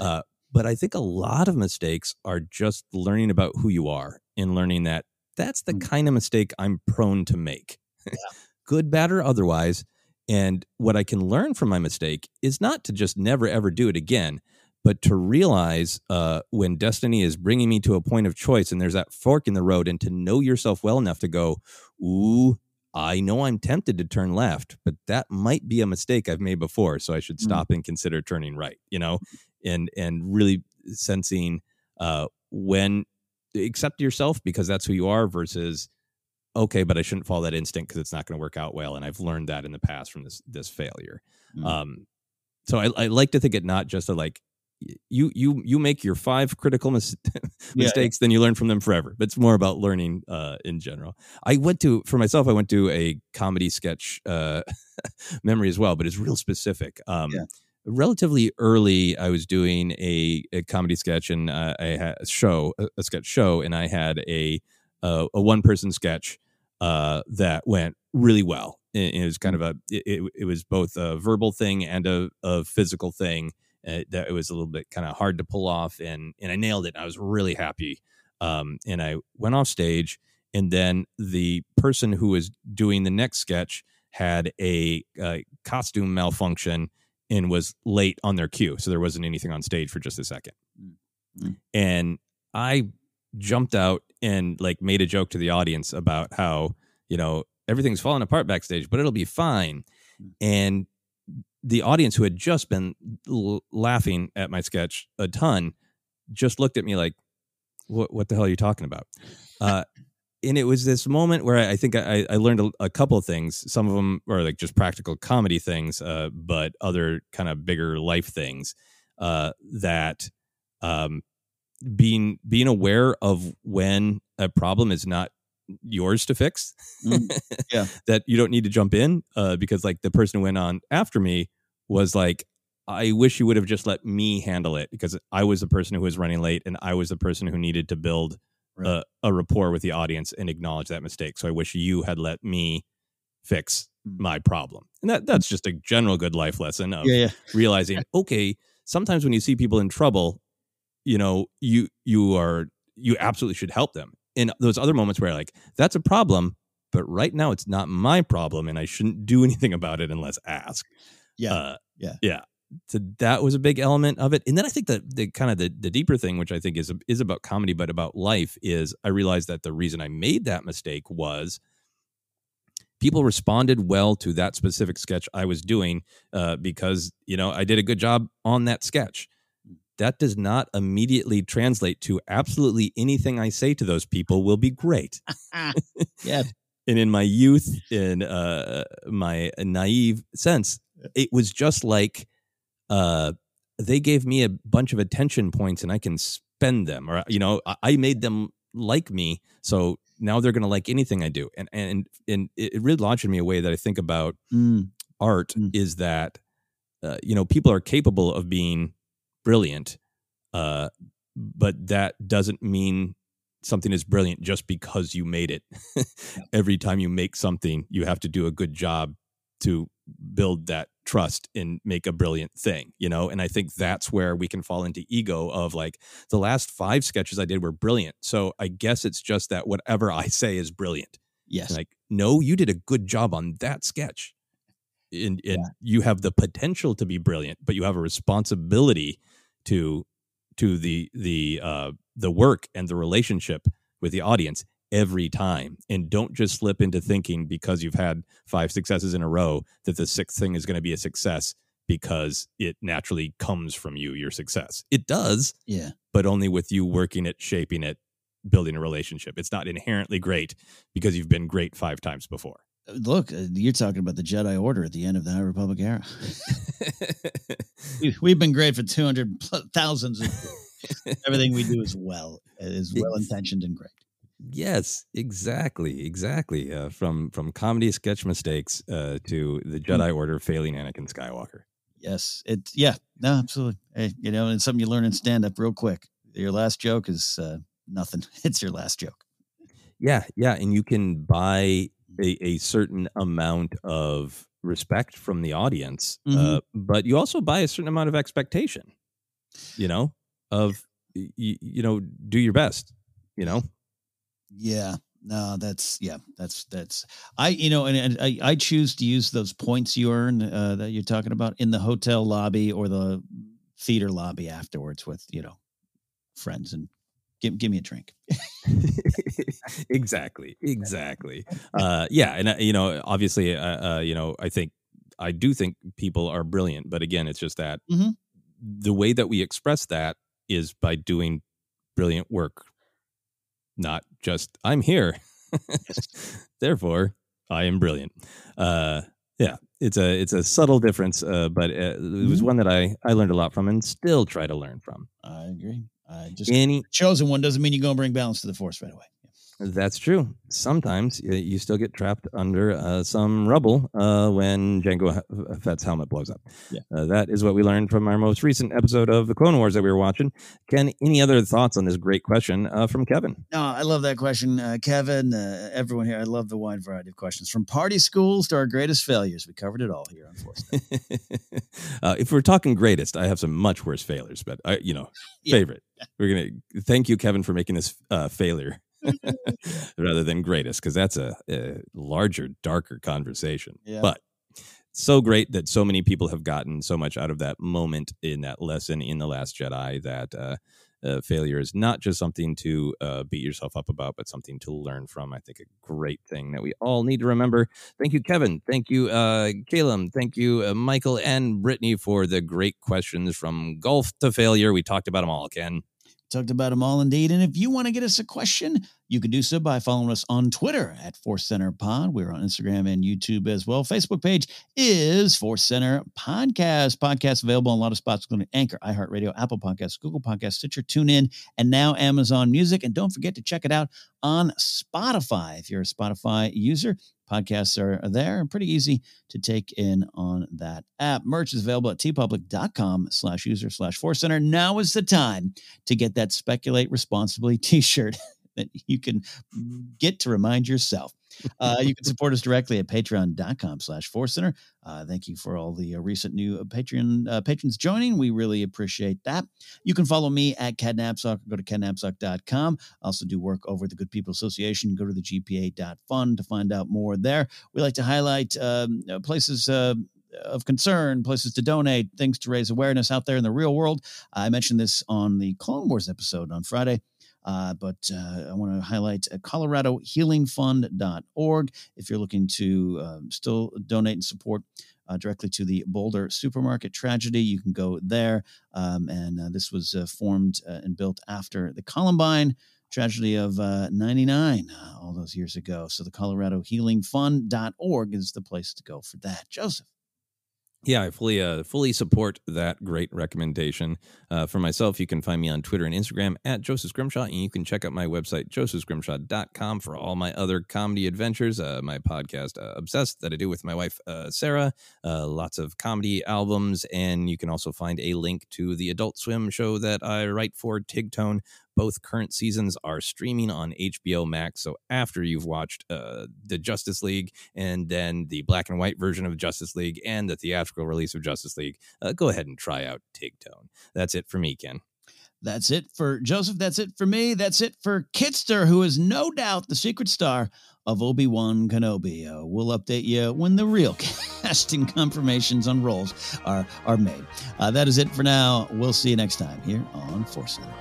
But I think a lot of mistakes are just learning about who you are and learning that that's the kind of mistake I'm prone to make, yeah. good, bad, or otherwise. And what I can learn from my mistake is not to just never, ever do it again, but to realize uh, when destiny is bringing me to a point of choice and there's that fork in the road, and to know yourself well enough to go, ooh, I know I'm tempted to turn left, but that might be a mistake I've made before. So I should stop mm. and consider turning right, you know, and, and really sensing uh, when accept yourself because that's who you are versus, okay, but I shouldn't follow that instinct because it's not going to work out well. And I've learned that in the past from this, this failure. Mm. Um, so I, I like to think it not just a like, you you you make your five critical mis- mistakes, yeah. then you learn from them forever. But it's more about learning uh, in general. I went to, for myself, I went to a comedy sketch uh, memory as well, but it's real specific. Um, yeah. Relatively early, I was doing a, a comedy sketch, and uh, I had a show, a, a sketch show, and I had a a, a one person sketch uh, that went really well. It, it was kind of a it, it was both a verbal thing and a, a physical thing. Uh, that it was a little bit kind of hard to pull off, and and I nailed it. I was really happy. Um, and I went off stage, and then the person who was doing the next sketch had a, a costume malfunction and was late on their cue. So there wasn't anything on stage for just a second. Mm-hmm. And I jumped out and like made a joke to the audience about how, you know, everything's falling apart backstage, but it'll be fine. Mm-hmm. And the audience, who had just been l- laughing at my sketch a ton, just looked at me like, what, what the hell are you talking about? Uh, and it was this moment where I, I think I, I learned a, a couple of things. Some of them are like just practical comedy things, uh, but other kind of bigger life things uh, that um, being, being aware of when a problem is not yours to fix. mm, yeah. That you don't need to jump in uh, because like the person who went on after me was like, I wish you would have just let me handle it, because I was the person who was running late and I was the person who needed to build right. a, a rapport with the audience and acknowledge that mistake. So I wish you had let me fix mm. my problem. And that that's just a general good life lesson of yeah, yeah. realizing, okay, sometimes when you see people in trouble, you know, you you are you absolutely should help them. In those other moments where like, that's a problem, but right now it's not my problem and I shouldn't do anything about it unless asked. Yeah. Uh, yeah. Yeah. So that was a big element of it. And then I think that the kind of the, the deeper thing, which I think is, is about comedy, but about life, is I realized that the reason I made that mistake was people responded well to that specific sketch I was doing uh, because, you know, I did a good job on that sketch. That does not immediately translate to absolutely anything I say to those people will be great. Yeah. And in my youth, in uh, my naive sense, it was just like uh, they gave me a bunch of attention points and I can spend them, or, you know, I made them like me. So now they're going to like anything I do. And, and, and it really launched in me a way that I think about mm. art mm. is that, uh, you know, people are capable of being brilliant, uh, but that doesn't mean something is brilliant just because you made it. Every time you make something, you have to do a good job to build that trust and make a brilliant thing, you know? And I think that's where we can fall into ego of like, the last five sketches I did were brilliant. So I guess it's just that whatever I say is brilliant. Yes. And like, no, you did a good job on that sketch. And, and yeah. you have the potential to be brilliant, but you have a responsibility to to the the uh, the work and the relationship with the audience every time. And don't just slip into thinking because you've had five successes in a row that the sixth thing is going to be a success because it naturally comes from you, your success. It does, yeah, but only with you working it, shaping it, building a relationship. It's not inherently great because you've been great five times before. Look, uh, you're talking about the Jedi Order at the end of the High Republic era. we, we've been great for two hundred thousands of years. Everything we do is well, is well-intentioned and great. Yes, exactly, exactly. Uh, from from comedy sketch mistakes uh, to the Jedi Order failing Anakin Skywalker. Yes, it. Yeah, no, absolutely. Hey, you know, it's something you learn in stand-up real quick. Your last joke is uh, nothing. It's your last joke. Yeah, yeah, and you can buy A, a certain amount of respect from the audience, mm-hmm. uh, but you also buy a certain amount of expectation. You know, of, y- you know, do your best, you know? Yeah. No, that's, yeah, that's, that's, I, you know, and, and I, I choose to use those points you earn uh, that you're talking about in the hotel lobby or the theater lobby afterwards with, you know, friends and give, give me a drink. Exactly. Exactly. Uh, yeah. And, uh, you know, obviously, uh, uh, you know, I think, I do think people are brilliant, but again, it's just that mm-hmm. the way that we express that is by doing brilliant work. Not just I'm here, therefore I am brilliant. Uh, yeah, it's a it's a subtle difference, uh, but uh, it was one that I, I learned a lot from and still try to learn from. I agree. I just Any chosen one doesn't mean you're going to bring balance to the force right away. That's true. Sometimes you, you still get trapped under uh, some rubble uh, when Jango Fett's helmet blows up. Yeah. Uh, that is what we learned from our most recent episode of the Clone Wars that we were watching. Ken, any other thoughts on this great question uh, from Kevin? No, I love that question, uh, Kevin. Uh, everyone here, I love the wide variety of questions from party schools to our greatest failures. We covered it all here on Force. uh, if we're talking greatest, I have some much worse failures, but I, you know, yeah. favorite. We're gonna thank you, Kevin, for making this uh, failure. rather than greatest, because that's a, a larger, darker conversation. Yeah. But so great that so many people have gotten so much out of that moment in that lesson in The Last Jedi that uh, uh, failure is not just something to uh, beat yourself up about, but something to learn from. I think a great thing that we all need to remember. Thank you, Kevin. Thank you, uh, Caleb. Thank you, uh, Michael and Brittany, for the great questions from golf to failure. We talked about them all, Ken. Talked about them all indeed. And if you want to get us a question, you can do so by following us on Twitter at Force Center Pod. We're on Instagram and YouTube as well. Facebook page is Force Center Podcast. Podcast available on a lot of spots, including Anchor, iHeartRadio, Apple Podcasts, Google Podcasts, Stitcher, TuneIn, and now Amazon Music. And don't forget to check it out on Spotify. If you're a Spotify user, podcasts are there and pretty easy to take in on that app. Merch is available at tpublic.com slash user slash Force Center. Now is the time to get that Speculate Responsibly t-shirt that you can get to remind yourself. Uh, you can support us directly at patreon.com slash Force Center. Uh, thank you for all the uh, recent new uh, Patreon uh, patrons joining. We really appreciate that. You can follow me at Ken Napzok. Go to ken napzok dot com. I also do work over at the Good People Association. Go to the G P A dot fund to find out more there. We like to highlight um, places uh, of concern, places to donate, things to raise awareness out there in the real world. I mentioned this on the Clone Wars episode on Friday. Uh, but uh, I want to highlight uh, colorado healing fund dot org if you're looking to um, still donate and support uh, directly to the Boulder supermarket tragedy. You can go there. Um, and uh, this was uh, formed uh, and built after the Columbine tragedy of uh, ninety-nine, uh, all those years ago. So the colorado healing fund dot org is the place to go for that. Joseph. Yeah, I fully uh, fully support that great recommendation. Uh, for myself, you can find me on Twitter and Instagram at Joseph Scrimshaw, and you can check out my website, joseph scrimshaw dot com, for all my other comedy adventures. Uh, my podcast, uh, Obsessed, that I do with my wife, uh, Sarah. Uh, lots of comedy albums, and you can also find a link to the Adult Swim show that I write for, Tigtone. Both current seasons are streaming on H B O Max. So after you've watched uh, the Justice League and then the black and white version of Justice League and the theatrical release of Justice League, uh, go ahead and try out Tigtone. That's it for me, Ken. That's it for Joseph. That's it for me. That's it for Kitster, who is no doubt the secret star of Obi-Wan Kenobi. Uh, we'll update you when the real casting confirmations on roles are, are made. Uh, that is it for now. We'll see you next time here on Force Center.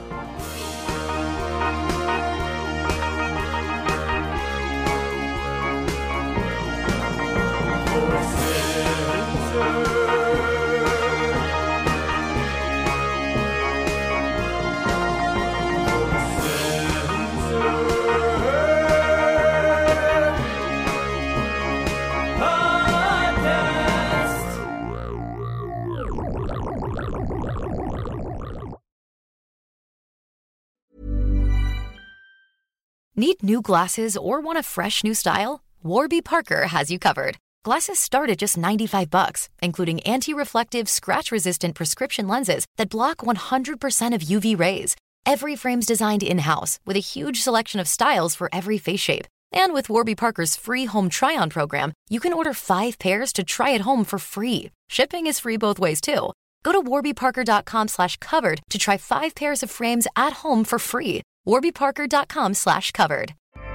Need new glasses or want a fresh new style? Warby Parker has you covered. Glasses start at just ninety-five bucks, including anti-reflective, scratch-resistant prescription lenses that block one hundred percent of U V rays. Every frame's designed in-house with a huge selection of styles for every face shape. And with Warby Parker's free home try-on program, you can order five pairs to try at home for free. Shipping is free both ways, too. Go to warbyparker.com slash covered to try five pairs of frames at home for free. warbyparker.com slash covered.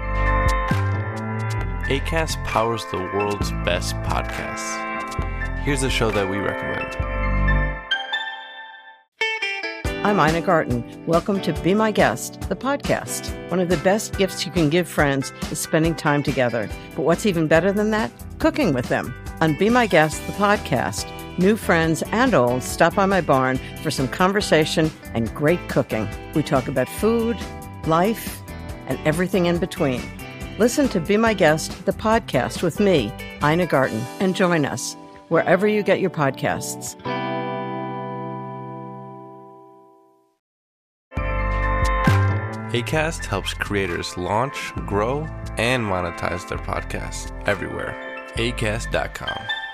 Acast powers the world's best podcasts. Here's a show that we recommend. I'm Ina Garten. Welcome to Be My Guest, the podcast. One of the best gifts you can give friends is spending time together. But what's even better than that? Cooking with them. On Be My Guest, the podcast, new friends and old stop by my barn for some conversation and great cooking. We talk about food, life, and everything in between. Listen to Be My Guest, the podcast with me, Ina Garten, and join us wherever you get your podcasts. Acast helps creators launch, grow, and monetize their podcasts everywhere. acast dot com.